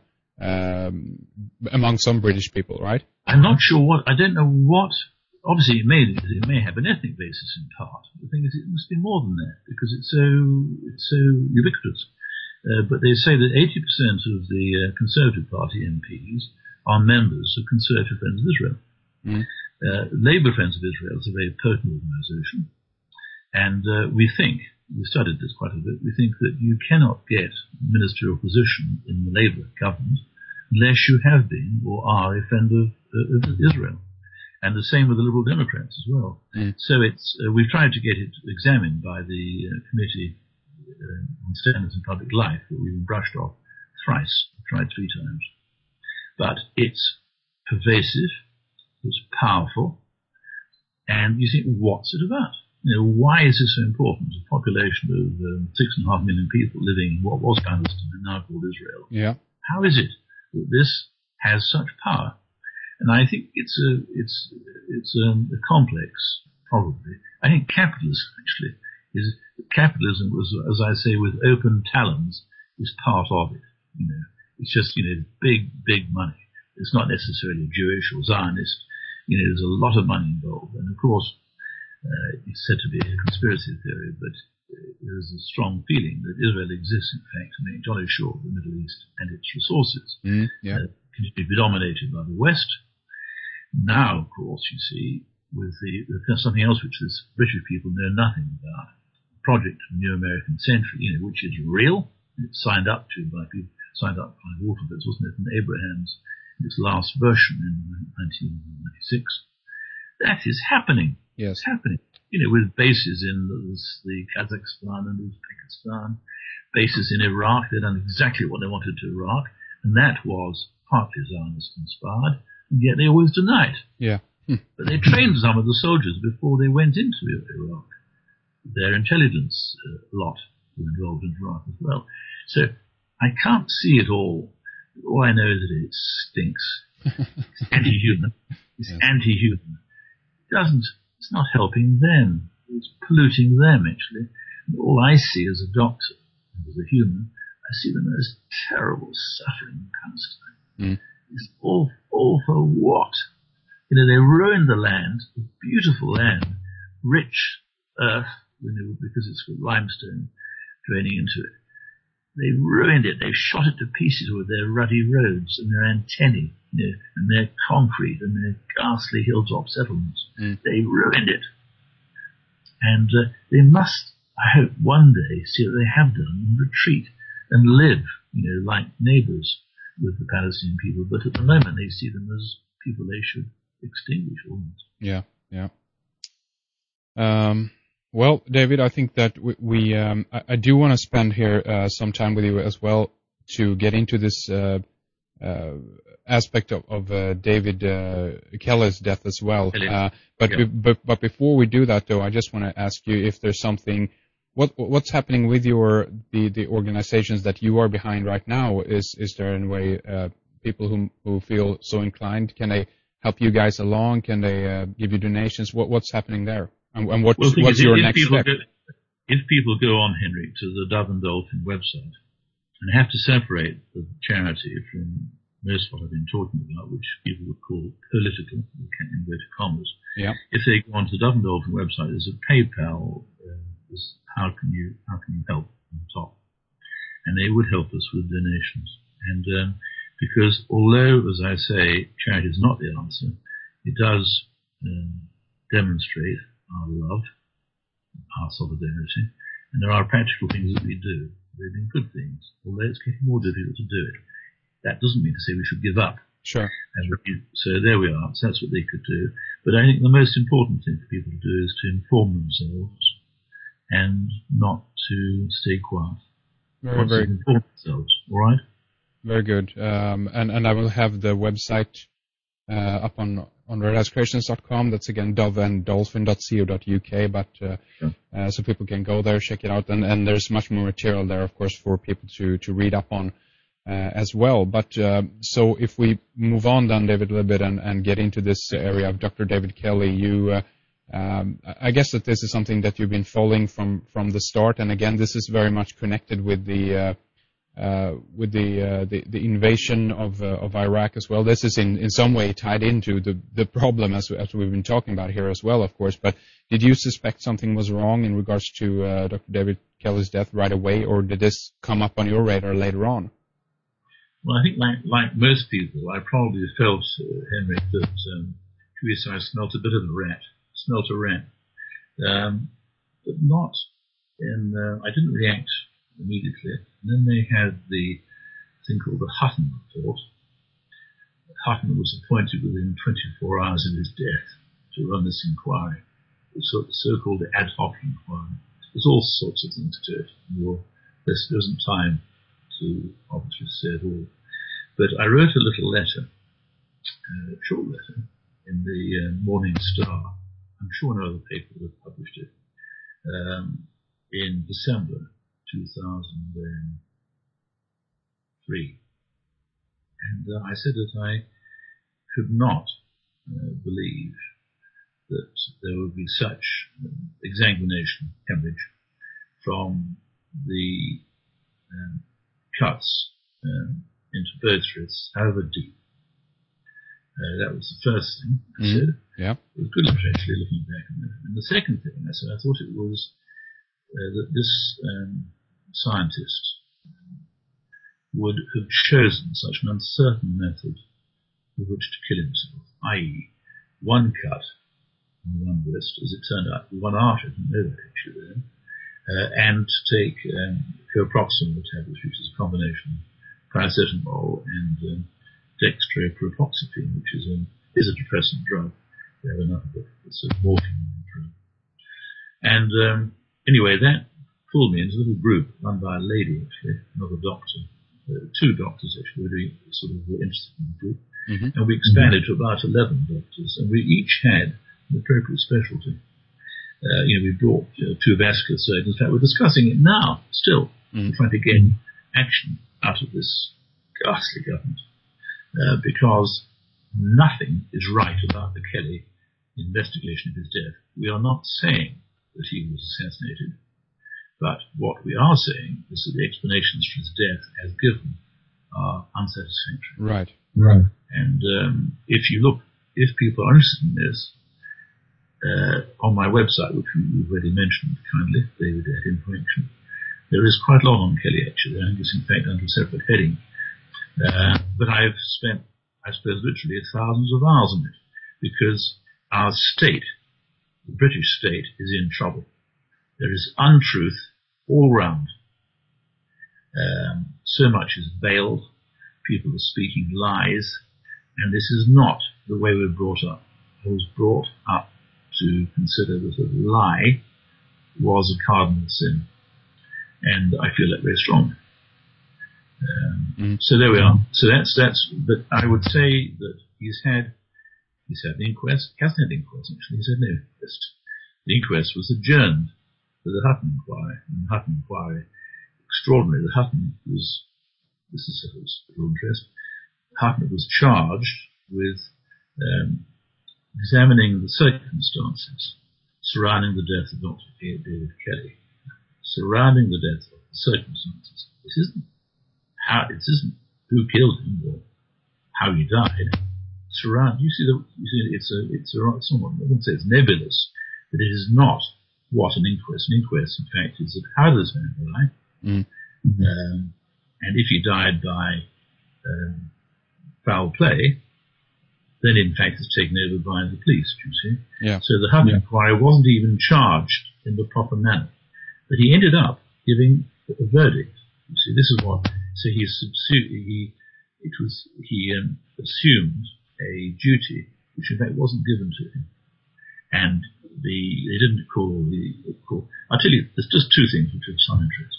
Speaker 1: um, among some British people, right?
Speaker 2: I'm not sure what, I don't know what, obviously it may, it may have an ethnic basis in part. The thing is, it must be more than that, because it's so, it's so ubiquitous. Uh, but they say that eighty percent of the uh, Conservative Party M Ps are members of Conservative Friends of Israel. Mm. Uh, Labour Friends of Israel is a very potent organisation, and uh, we think, we studied this quite a bit, we think that you cannot get ministerial position in the Labour government unless you have been or are a friend of, uh, of Israel. And the same with the Liberal Democrats as well. Mm. So it's, uh, we've tried to get it examined by the uh, Committee uh, on Standards in Public Life, but we've been brushed off thrice, tried three times. But it's pervasive, it's powerful, and you think, what's it about? You know, why is this so important? A population of um, six and a half million people living in what was Palestine and now called Israel.
Speaker 1: Yeah.
Speaker 2: How is it that this has such power? And I think it's a it's it's um, a complex, probably. I think capitalism actually is capitalism was, as I say, with open talons, is part of it. You know, it's just you know big big money. It's not necessarily Jewish or Zionist. You know, there's a lot of money involved, and of course, uh, it's said to be a conspiracy theory, but there is a strong feeling that Israel exists, in fact, to make jolly sure the Middle East and its resources
Speaker 1: mm, yeah. uh,
Speaker 2: continue to be dominated by the West. Now, of course, you see, with the there's something else which the British people know nothing about, Project New American Century, you know, which is real. It's signed up to by people, signed up by Waterford, wasn't it, in Abraham's, its last version in nineteen ninety-six. That is happening.
Speaker 1: Yes.
Speaker 2: It's happening. You know, with bases in the, the Kazakhstan and Uzbekistan, bases in Iraq. They've done exactly what they wanted to Iraq, and that was partly Zionist inspired, and yet they always deny it.
Speaker 1: Yeah. Hm.
Speaker 2: But they trained some of the soldiers before they went into Iraq. Their intelligence uh, lot were involved in Iraq as well. So I can't see it all. All I know is that it stinks. It's anti-human. It's yes. anti-human. It doesn't, it's not helping them. It's polluting them, actually. And all I see as a doctor, as a human, I see the most terrible suffering in Palestine. Mm. It's all, all for what? You know, they ruined the land, a beautiful land, rich earth, you know, because it's got limestone draining into it. They ruined it. They shot it to pieces with their ruddy roads and their antennae, you know, and their concrete and their ghastly hilltop settlements. Mm. They ruined it. And uh, they must, I hope, one day see what they have done and retreat and live, you know, like neighbors with the Palestinian people. But at the moment, they see them as people they should extinguish almost.
Speaker 1: Yeah, yeah. Um, well, David, I think that we, we um, I, I do want to spend here uh, some time with you as well to get into this uh, uh, aspect of, of uh, David uh, Kelly's death as well. Uh, but, yeah. be, but but before we do that, though, I just want to ask you if there's something. What what's happening with your the, the organizations that you are behind right now? Is is there any way uh, people who who feel so inclined, can they help you guys along? Can they uh, give you donations? What what's happening there? And, and what's,
Speaker 2: well,
Speaker 1: what's
Speaker 2: is,
Speaker 1: your
Speaker 2: if
Speaker 1: next step?
Speaker 2: Go, if people go on, Henrik, to the Dove and Dolphin website and have to separate the charity from most of what I've been talking about, which people would call political, in inverted commas.
Speaker 1: Yeah.
Speaker 2: If they go onto the Dove and Dolphin website, there's a PayPal. Uh, there's how can you how can you help on the top, and they would help us with donations. And um, because although, as I say, charity is not the answer, it does um, demonstrate our love, our solidarity, and there are practical things that we do. They've been good things, although it's getting more difficult to do it. That doesn't mean to say we should give up.
Speaker 1: Sure.
Speaker 2: As we, so there we are. So that's what they could do. But I think the most important thing for people to do is to inform themselves and not to stay quiet.
Speaker 1: Very, very
Speaker 2: inform themselves. All right.
Speaker 1: Very good. Um, and and I will have the website uh, up on on red ice creations dot com. That's again dove and dolphin dot co dot uk. But uh, sure. uh, so people can go there, check it out, and and there's much more material there, of course, for people to to read up on. Uh, as well. But uh, so if we move on then, David, a little bit and, and get into this area of Doctor David Kelly, you, uh, um, I guess that this is something that you've been following from, from the start. And again, this is very much connected with the uh, uh, with the, uh, the the invasion of uh, of Iraq as well. This is in, in some way tied into the the problem as as we've been talking about here as well, of course. But did you suspect something was wrong in regards to uh, Doctor David Kelly's death right away, or did this come up on your radar later on?
Speaker 2: Well, I think like, like most people, I probably felt, uh, Henrik, that, um, I smelt a bit of a rat, smelt a rat. Um, but not in, uh, I didn't react immediately. And then they had the thing called the Hutton report. Hutton was appointed within twenty-four hours of his death to run this inquiry, the so-called ad hoc inquiry. There's all sorts of things to it. There isn't time to obviously say it all. But I wrote a little letter, a short letter, in the uh, Morning Star. I'm sure no other paper would have published it, um, in December two thousand three. And uh, I said that I could not uh, believe that there would be such um, exsanguination, hemorrhage, from the um, cuts um, into birds' wrists, however deep. Uh, that was the first thing I mm, said.
Speaker 1: Yeah.
Speaker 2: It was good actually looking back on it. And the second thing I said, I thought it was uh, that this um, scientist would have chosen such an uncertain method with which to kill himself, that is, one cut on one wrist, as it turned out, one artery, I didn't know that actually then. Uh, and to take um, coproximol tablets, which is a combination of paracetamol and um, dextropropoxyphene, which is a, is a depressant drug. We have another book. It's a morphine drug. And um, anyway, that pulled me into a little group run by a lady, actually, another doctor, uh, two doctors actually, were doing, sort of were interested in the group. Mm-hmm. And we expanded mm-hmm. to about eleven doctors, and we each had an appropriate specialty. Uh, you know, we brought uh, two vascular surgeons. In fact, we're discussing it now, still, mm. trying to get action out of this ghastly government, uh, because nothing is right about the Kelly investigation of his death. We are not saying that he was assassinated, but what we are saying is that the explanations for his death, as given, are unsatisfactory.
Speaker 1: Right,
Speaker 2: right. And um, if you look, if people are interested in this, Uh, on my website, which we've already mentioned kindly, David at Information, There is quite a lot on Kelly, actually. I think it's, in fact, under a separate heading. Uh, but I've spent, I suppose, literally thousands of hours on it, because our state, the British state, is in trouble. There is untruth all round. Um, so much is veiled. People are speaking lies. And this is not the way we're brought up. I was brought up to consider that a lie was a cardinal sin. And I feel that very strongly. Um, mm. So there we are. So that's, that's, but I would say that he's had, he's had an inquest. He hasn't had an inquest, actually. He's had no inquest. The inquest was adjourned for the Hutton inquiry. And the Hutton inquiry, extraordinary. The Hutton was, this is of interest, Hutton was charged with um, examining the circumstances surrounding the death of Doctor David Kelly. Surrounding the death of the circumstances. This isn't how, it isn't who killed him or how he died. Surround, you see, the, you see, it's a, it's a, somewhat, I wouldn't say it's nebulous, but it is not what an inquest. An inquest, in fact, is that how does man die? Mm-hmm. Um, and if he died by um, foul play, then in fact it's taken over by the police, you see.
Speaker 1: Yeah.
Speaker 2: So the Hutton
Speaker 1: yeah.
Speaker 2: inquiry wasn't even charged in the proper manner. But he ended up giving a verdict. You see, this is what, so he subsu- he, it was, he um, assumed a duty which in fact wasn't given to him. And the, they didn't call the, call, I'll tell you, there's just two things which have some interest.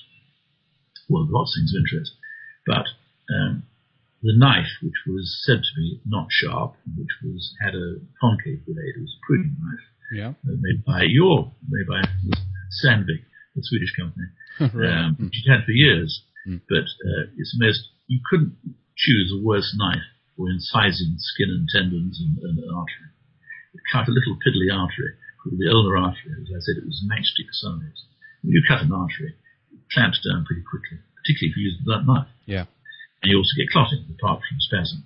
Speaker 2: Well, lots of things of interest. But, um, the knife, which was said to be not sharp, which was had a concave blade, it was a pruning knife,
Speaker 1: yeah,
Speaker 2: uh, made by your, made by Sandvik, the Swedish company,
Speaker 1: right.
Speaker 2: um,
Speaker 1: mm.
Speaker 2: which you'd had for years.
Speaker 1: Mm.
Speaker 2: But uh, it's most, you couldn't choose a worse knife for incising skin and tendons and, and artery. It cut a little piddly artery called the ulnar artery. As I said, it was matchstick size. When you cut an artery, it clamps down pretty quickly, particularly if you use a blunt knife.
Speaker 1: Yeah.
Speaker 2: And you also get clotting, apart from spasm.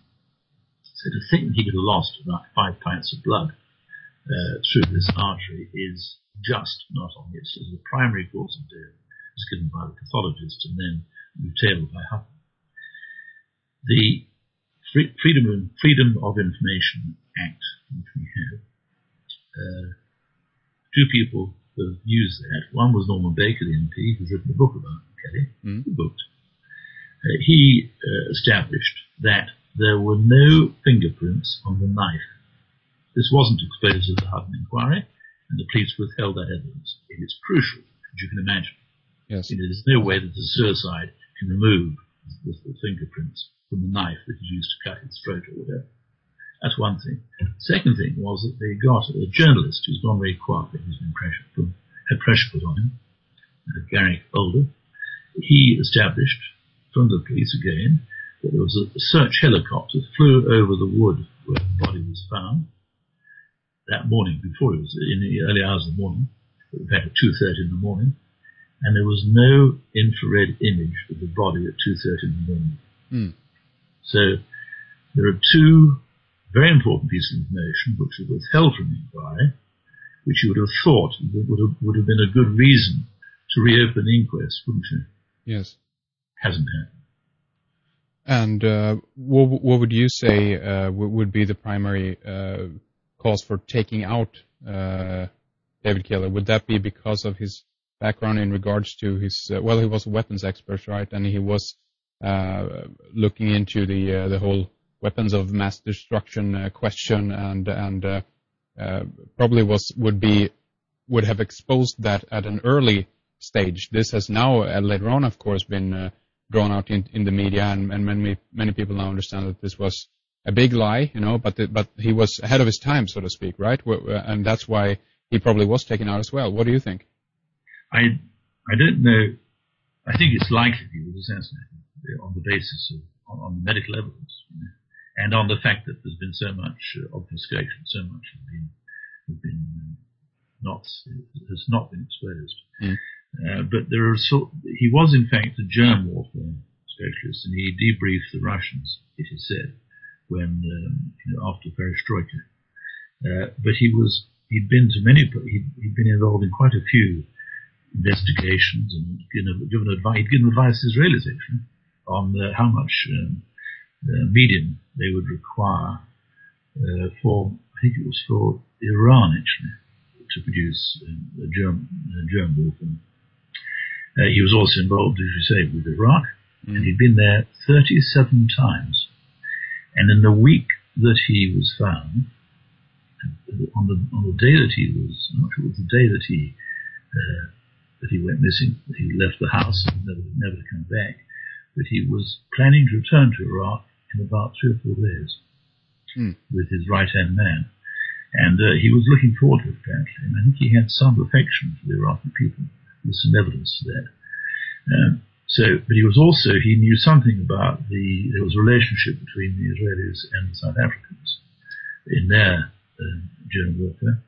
Speaker 2: So to think that he could have lost about five pints of blood uh, through this artery is just not on it. So the primary cause of death was given by the pathologist and then retailed by Hutton. The Free, Freedom, of, Freedom of Information Act, which we have, uh, two people have used that. One was Norman Baker, the M P, who's written a book about Kelly, mm. the book. Uh, he uh, established that there were no fingerprints on the knife. This wasn't exposed at the Hutton inquiry, and the police withheld that evidence. It is crucial, as you can imagine.
Speaker 1: Yes.
Speaker 2: You know, there's no way that a suicide can remove the, the fingerprints from the knife that is used to cut his throat or whatever. That's one thing. The second thing was that they got a journalist who's gone very quietly, who's been pressure put, had pressure put on him, uh, Gary Older. He established from the police again that there was a search helicopter flew over the wood where the body was found that morning, before it was in the early hours of the morning, in fact at two thirty in the morning, and there was no infrared image of the body at two thirty in the morning.
Speaker 1: Mm.
Speaker 2: So there are two very important pieces of information which were withheld from the inquiry, which you would have thought would have, would have been a good reason to reopen the inquest, wouldn't you?
Speaker 1: Yes.
Speaker 2: Hasn't happened.
Speaker 1: And uh, what, what would you say uh, would be the primary uh, cause for taking out uh, David Kelly? Would that be because of his background in regards to his, uh, well, he was a weapons expert, right? And he was uh, looking into the uh, the whole weapons of mass destruction uh, question, and and uh, uh, probably was would be would have exposed that at an early stage. This has now uh, later on, of course, been uh, drawn out in, in the media, and, and many many people now understand that this was a big lie, you know. But the, but he was ahead of his time, so to speak, right? And that's why he probably was taken out as well. What do you think?
Speaker 2: I I don't know. I think it's likely he was assassinated on the basis of on, on medical evidence, you know, and on the fact that there's been so much uh, obfuscation, so much has been has been uh, not has not been exposed. Mm. Uh, but there are so, he was in fact a germ warfare specialist, and he debriefed the Russians, it is said, when um, you know, after Perestroika. Uh, but he was he'd been to many he'd, he'd been involved in quite a few investigations and given, given advice, given advice to Israelis actually on uh, how much um, uh, medium they would require uh, for, I think it was for Iran actually, to produce uh, a germ, a germ warfare. Uh, he was also involved, as you say, with Iraq, mm. and he'd been there thirty-seven times. And in the week that he was found, on the on the day that he was, I'm not sure it was the day that he uh, that he went missing, that he left the house and never never to come back, but he was planning to return to Iraq in about three or four days mm. with his right hand man, and uh, he was looking forward to it apparently, and I think he had some affection for the Iraqi people. There's some evidence to that. Um, so, but he was also he knew something about the there was a relationship between the Israelis and the South Africans in their Uh, germ warfare,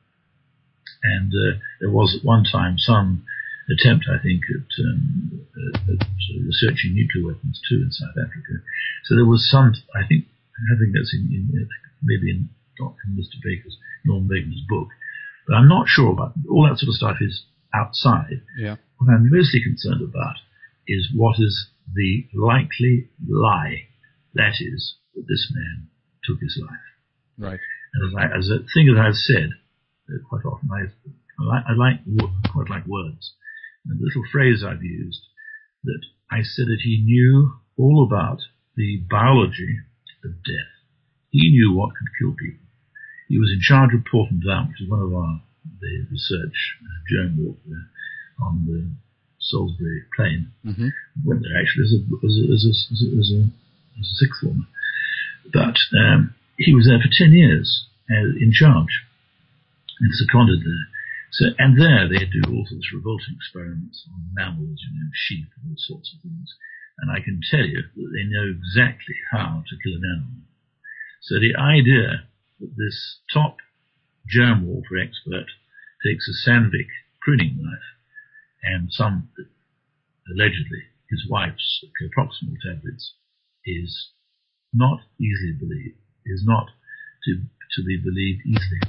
Speaker 2: and uh, there was at one time some attempt, I think, at, um, at, at sort of researching nuclear weapons too in South Africa. So there was some, I think, I think that's in, in maybe in Doctor Mister Baker's, Norman Baker's book, but I'm not sure about all that sort of stuff is outside.
Speaker 1: Yeah.
Speaker 2: What I'm mostly concerned about is what is the likely lie, that is, that this man took his life.
Speaker 1: Right.
Speaker 2: And as, I, as a thing that I've said uh, quite often, I, I like, I like quite like words. And the little phrase I've used that I said that he knew all about the biology of death. He knew what could kill people. He was in charge of Porton Down, which is one of our the research uh, germ warfare on the Salisbury Plain. Mm-hmm. Went there actually as a as a as a, as a, as a, as a sixth former, but. Um, He was there for ten years uh, in charge and seconded there. So, and there they do all sorts of revolting experiments on mammals, you know, sheep and all sorts of things. And I can tell you that they know exactly how to kill an animal. So the idea that this top germ warfare expert takes a Sandvik pruning knife and some, allegedly, his wife's proximal tablets is not easily believed. Is not to to be believed easily.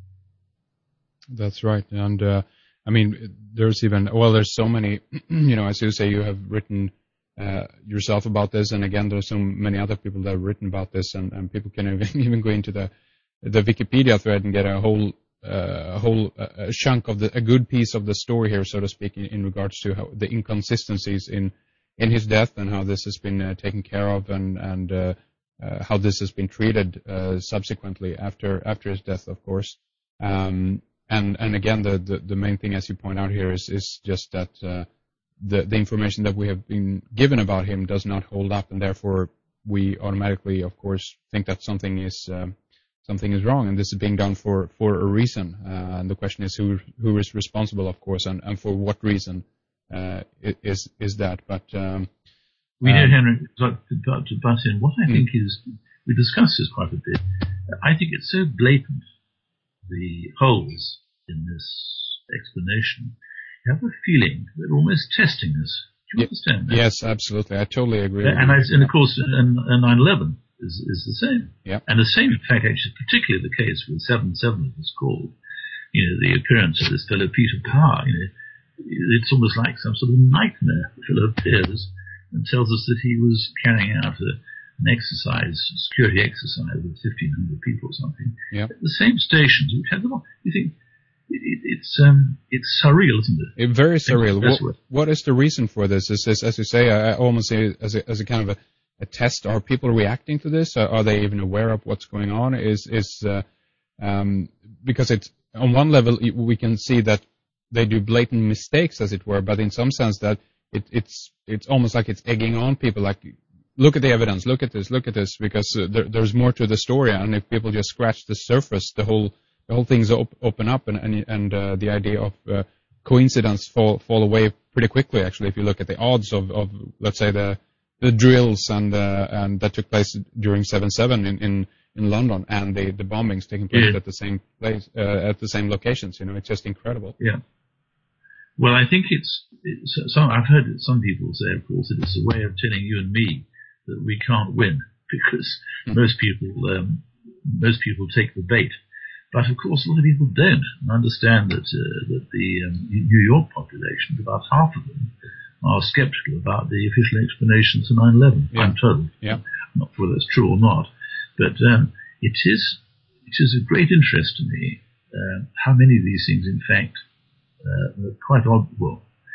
Speaker 1: That's right, and uh, I mean, there's even well, there's so many. You know, as you say, you have written uh, yourself about this, and again, there's so many other people that have written about this, and, and people can even, even go into the the Wikipedia thread and get a whole uh, a whole uh, a chunk of the a good piece of the story here, so to speak, in, in regards to how the inconsistencies in in his death and how this has been uh, taken care of, and and. Uh, Uh, how this has been treated uh, subsequently after after his death, of course. Um, and and again, the, the, the main thing, as you point out here, is is just that uh, the the information that we have been given about him does not hold up, and therefore we automatically, of course, think that something is um, something is wrong, and this is being done for for a reason. Uh, and the question is who who is responsible, of course, and, and for what reason uh, is is that? But um,
Speaker 2: We know, Henry, to, to butt in, what I mm. think is, we discussed this quite a bit, I think it's so blatant, the holes in this explanation. You have a feeling they're almost testing us. Do you yeah, understand that?
Speaker 1: Yes, absolutely. I totally agree.
Speaker 2: Uh, and, I, and of course, and, and nine eleven is, is the same.
Speaker 1: Yeah.
Speaker 2: And the same, in fact, actually, particularly the case with seven seven, as it's called, you know, the appearance of this fellow Peter Parr, you know, it's almost like some sort of nightmare. The fellow appears and tells us that he was carrying out a, an exercise, security exercise with fifteen hundred people or something.
Speaker 1: Yep.
Speaker 2: At the same stations, which had them all. You think it, it, it's um, it's surreal, isn't it?
Speaker 1: it very surreal. What, what is the reason for this? Is this, as you say, I, I almost say as a, as a kind of a, a test? Are people reacting to this? Are, are they even aware of what's going on? Is is uh, um, because it's on one level we can see that they do blatant mistakes, as it were, but in some sense that It, it's it's almost like it's egging on people, like, look at the evidence, look at this, look at this, because uh, there, there's more to the story, and if people just scratch the surface, the whole the whole thing's op- open up, and and, and uh, the idea of uh, coincidence fall fall away pretty quickly. Actually, if you look at the odds of, of let's say the the drills and uh, and that took place during seven seven in, in, in London, and the, the bombings taking place yeah. at the same place uh, at the same locations, you know, it's just incredible.
Speaker 2: Yeah. Well, I think it's, it's some, I've heard some people say, of course, that it's a way of telling you and me that we can't win because mm-hmm. most people um, most people take the bait But of course, a lot of people don't understand that uh, that the um, New York population, about half of them, are skeptical about the official explanations for nine eleven. Yeah. I'm told.
Speaker 1: Yeah.
Speaker 2: I'm not sure whether it's true or not, but um, it is it is of great interest to me uh, how many of these things, in fact, uh, are quite odd. Well,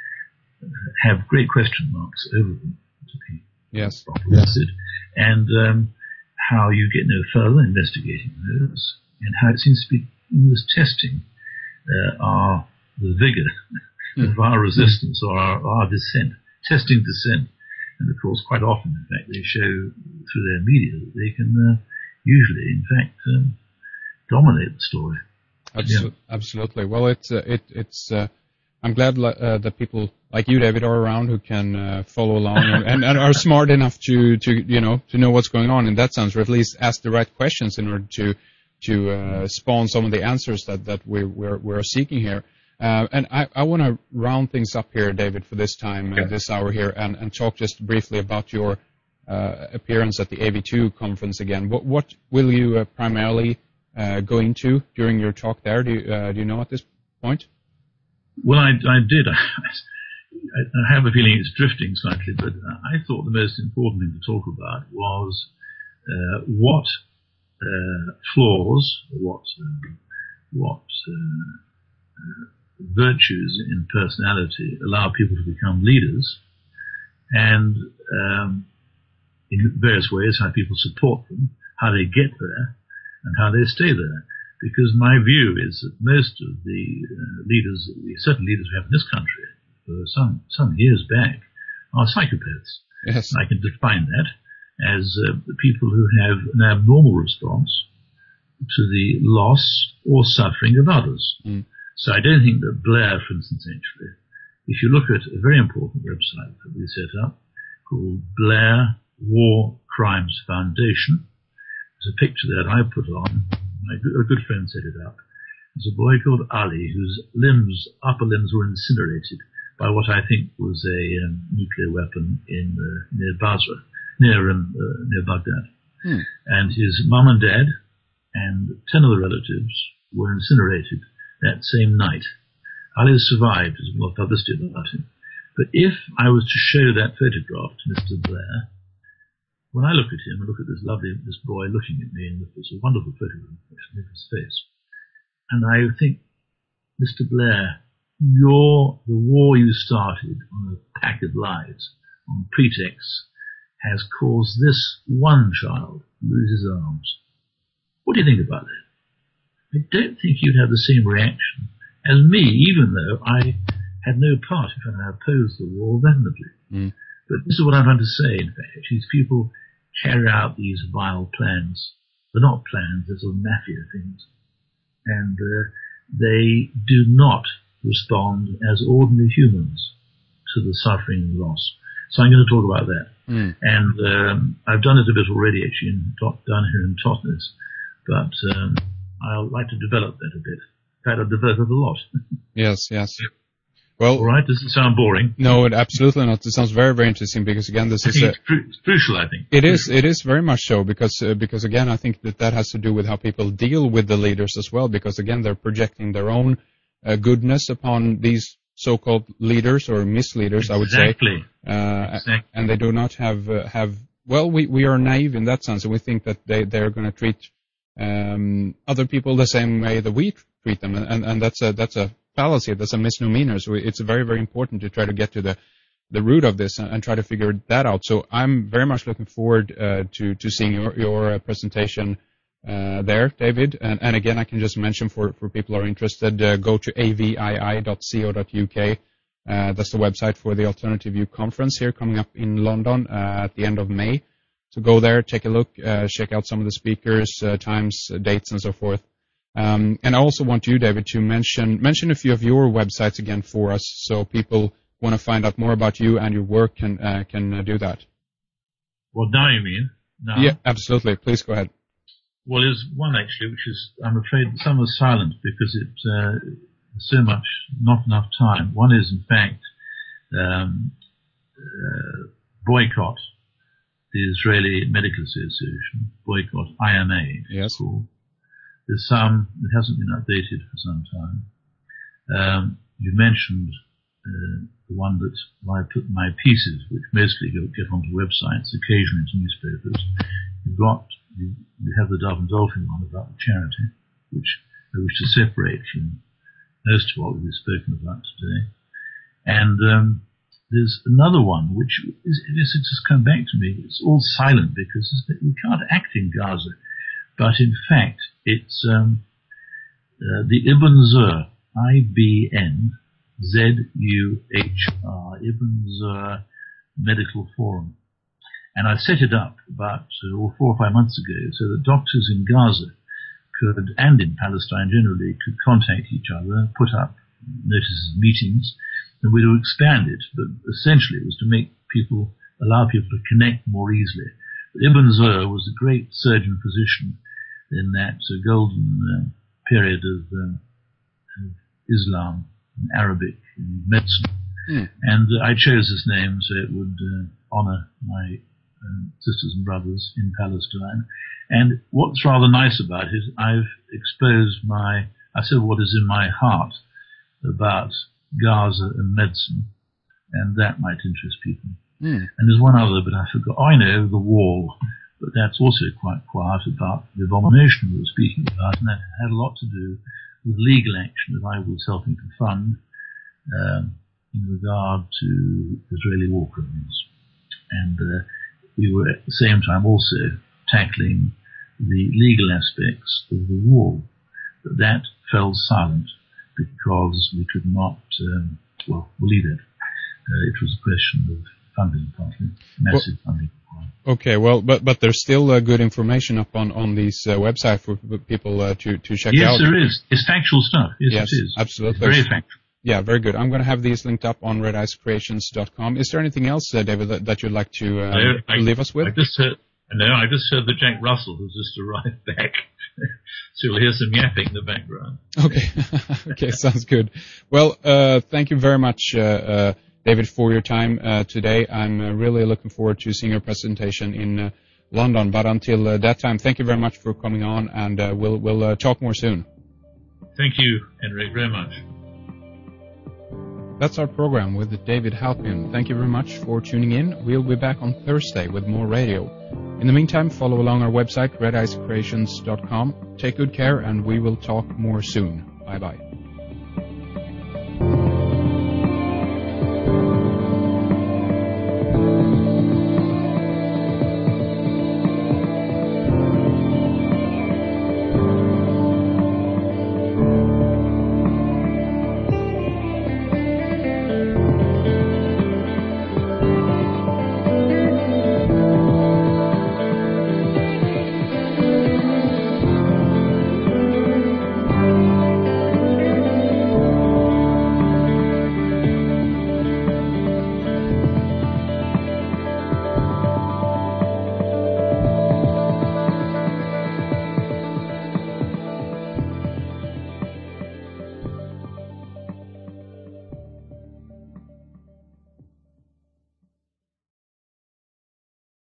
Speaker 2: have great question marks over them to be
Speaker 1: yes.
Speaker 2: listed, and um, how you get no further investigating those. And how it seems to be almost testing uh, our the vigor mm. of our resistance or our, our dissent, testing dissent. And of course, quite often, in fact, they show through their media that they can uh, usually, in fact, um, dominate the story.
Speaker 1: Absol- yeah. Absolutely. Well, it's uh, it, it's. Uh, I'm glad uh, that people like you, David, are around who can uh, follow along and, and, and are smart enough to, to you know to know what's going on in that sense, or at least ask the right questions in order to. to uh, spawn some of the answers that, that we, we're, we're seeking here. Uh, and I, I want to round things up here, David, for this time, uh, this hour here, and, and talk just briefly about your uh, appearance at the A V two conference again. What, what will you uh, primarily uh, go into during your talk there? Do you, uh, do you know at this point?
Speaker 2: Well, I, I did. I, I have a feeling it's drifting slightly, but I thought the most important thing to talk about was uh, what Uh, flaws, what uh, what uh, uh, virtues in personality allow people to become leaders, and um, in various ways how people support them, how they get there, and how they stay there. Because my view is that most of the uh, leaders, the certain leaders we have in this country, for some some years back, are psychopaths.
Speaker 1: Yes.
Speaker 2: I can define that as uh, people who have an abnormal response to the loss or suffering of others. Mm. So I don't think that Blair, for instance, actually, if you look at a very important website that we set up called Blair War Crimes Foundation, there's a picture that I put on, my, a good friend set it up. There's a boy called Ali whose limbs, upper limbs were incinerated by what I think was a um, nuclear weapon in uh, near Basra. near um, uh, near Baghdad. Hmm. And his mum and dad and ten other relatives were incinerated that same night. Ali survived, there's a lot of publicity about him. But if I was to show that photograph to Mister Blair, when I look at him, I look at this lovely, this boy looking at me, and it's a wonderful photograph of his face. And I think, Mister Blair, your, the war you started on a pack of lies, on pretexts, has caused this one child to lose his arms. What do you think about that? I don't think you'd have the same reaction as me, even though I had no part in fact I opposed the war vehemently. Mm. But this is what I'm trying to say, in fact. These people carry out these vile plans. They're not plans, they're sort of mafia things. And uh, they do not respond as ordinary humans to the suffering and loss. So I'm going to talk about that. Mm. And um, I've done it a bit already, actually, in, down here in Totnes. But um, I'd like to develop that a bit. In fact, I've developed it a lot.
Speaker 1: Yes, yes. Well,
Speaker 2: all right. Does it sound boring?
Speaker 1: No, it absolutely not. It sounds very, very interesting because, again, this
Speaker 2: I
Speaker 1: is
Speaker 2: think
Speaker 1: a,
Speaker 2: it's, cru- it's crucial. I think
Speaker 1: it is. It is very much so because, uh, because again, I think that that has to do with how people deal with the leaders as well. Because again, they're projecting their own uh, goodness upon these so-called leaders or misleaders,
Speaker 2: exactly.
Speaker 1: I would say, uh,
Speaker 2: exactly.
Speaker 1: and they do not have uh, have. Well, we, we are naive in that sense, and we think that they they're going to treat um, other people the same way that we treat them, and, and that's a that's a fallacy. That's a misnomer. So it's very very important to try to get to the the root of this and, and try to figure that out. So I'm very much looking forward uh, to to seeing your your uh, presentation. Uh, there, David, and, and again, I can just mention for, for people who are interested, uh, go to a v i i dot co dot u k. Uh, that's the website for the Alternative View Conference here coming up in London uh, at the end of May. So go there, take a look, uh, check out some of the speakers, uh, times, uh, dates, and so forth. Um, and I also want you, David, to mention mention a few of your websites again for us, so people want to find out more about you and your work can uh, can uh, do that.
Speaker 2: Well, now you mean? Now?
Speaker 1: Yeah, absolutely. Please go ahead.
Speaker 2: Well, there's one actually, which is, I'm afraid, some are silent because it's uh, so much, not enough time. One is, in fact, um, uh, boycott the Israeli Medical Association, boycott I M A,
Speaker 1: yes.
Speaker 2: Cool. There's some that hasn't been updated for some time. Um, you mentioned uh, the one that I put my pieces, which mostly go, get onto websites, occasionally to newspapers. You've got, you, you have the Dove and Dolphin one about the charity, which I wish to separate from most of what we've spoken about today. And um, there's another one which is, it's just come back to me. It's all silent because we can't act in Gaza, but in fact it's um, uh, the Ibn Zur, I B N Z U H R, Ibn Zur Medical Forum, and I set it up about uh, four or five months ago so that doctors in Gaza could, and in Palestine generally, could contact each other, put up notices of meetings, and we'd expand it, but essentially it was to make people, allow people to connect more easily. But Ibn Zur was a great surgeon physician in that uh, golden uh, period of, uh, of Islam, in Arabic, in medicine. Mm. And uh, I chose his name so it would uh, honor my uh, sisters and brothers in Palestine. And what's rather nice about it, I've exposed my, I said what is in my heart about Gaza and medicine, and that might interest people. Mm. And there's one other, but I forgot. Oh, I know, The Wall, but that's also quite quiet about the abomination we were speaking about, and that had a lot to do with legal action that I was helping to fund um, in regard to Israeli war criminals. And uh, we were at the same time also tackling the legal aspects of the wall, but that fell silent because we could not, um, well, we'll leave it. Uh, it was a question of funding, partly, massive well, funding.
Speaker 1: Okay, well, but but there's still uh, good information up on on these uh, websites for people uh, to to check
Speaker 2: yes,
Speaker 1: out.
Speaker 2: Yes, there is. It's factual stuff. Yes,
Speaker 1: yes
Speaker 2: it is.
Speaker 1: Absolutely.
Speaker 2: It's very factual.
Speaker 1: Yeah, very good. I'm going to have these linked up on red ice creations dot com. Is there anything else, uh, David, that, that you'd like to uh, no, I, leave us with?
Speaker 2: I just heard, no, I just heard that Jack Russell has just arrived back. So you'll hear some yapping in the background.
Speaker 1: Okay. Okay, sounds good. Well, uh, thank you very much, uh, uh, David, for your time uh, today. I'm uh, really looking forward to seeing your presentation in uh, London. But until uh, that time, thank you very much for coming on, and uh, we'll we'll uh, talk more soon.
Speaker 2: Thank you, Henrik, very much.
Speaker 1: That's our program with David Halpin. Thank you very much for tuning in. We'll be back on Thursday with more radio. In the meantime, follow along our website, red ice creations dot com. Take good care, and we will talk more soon. Bye-bye.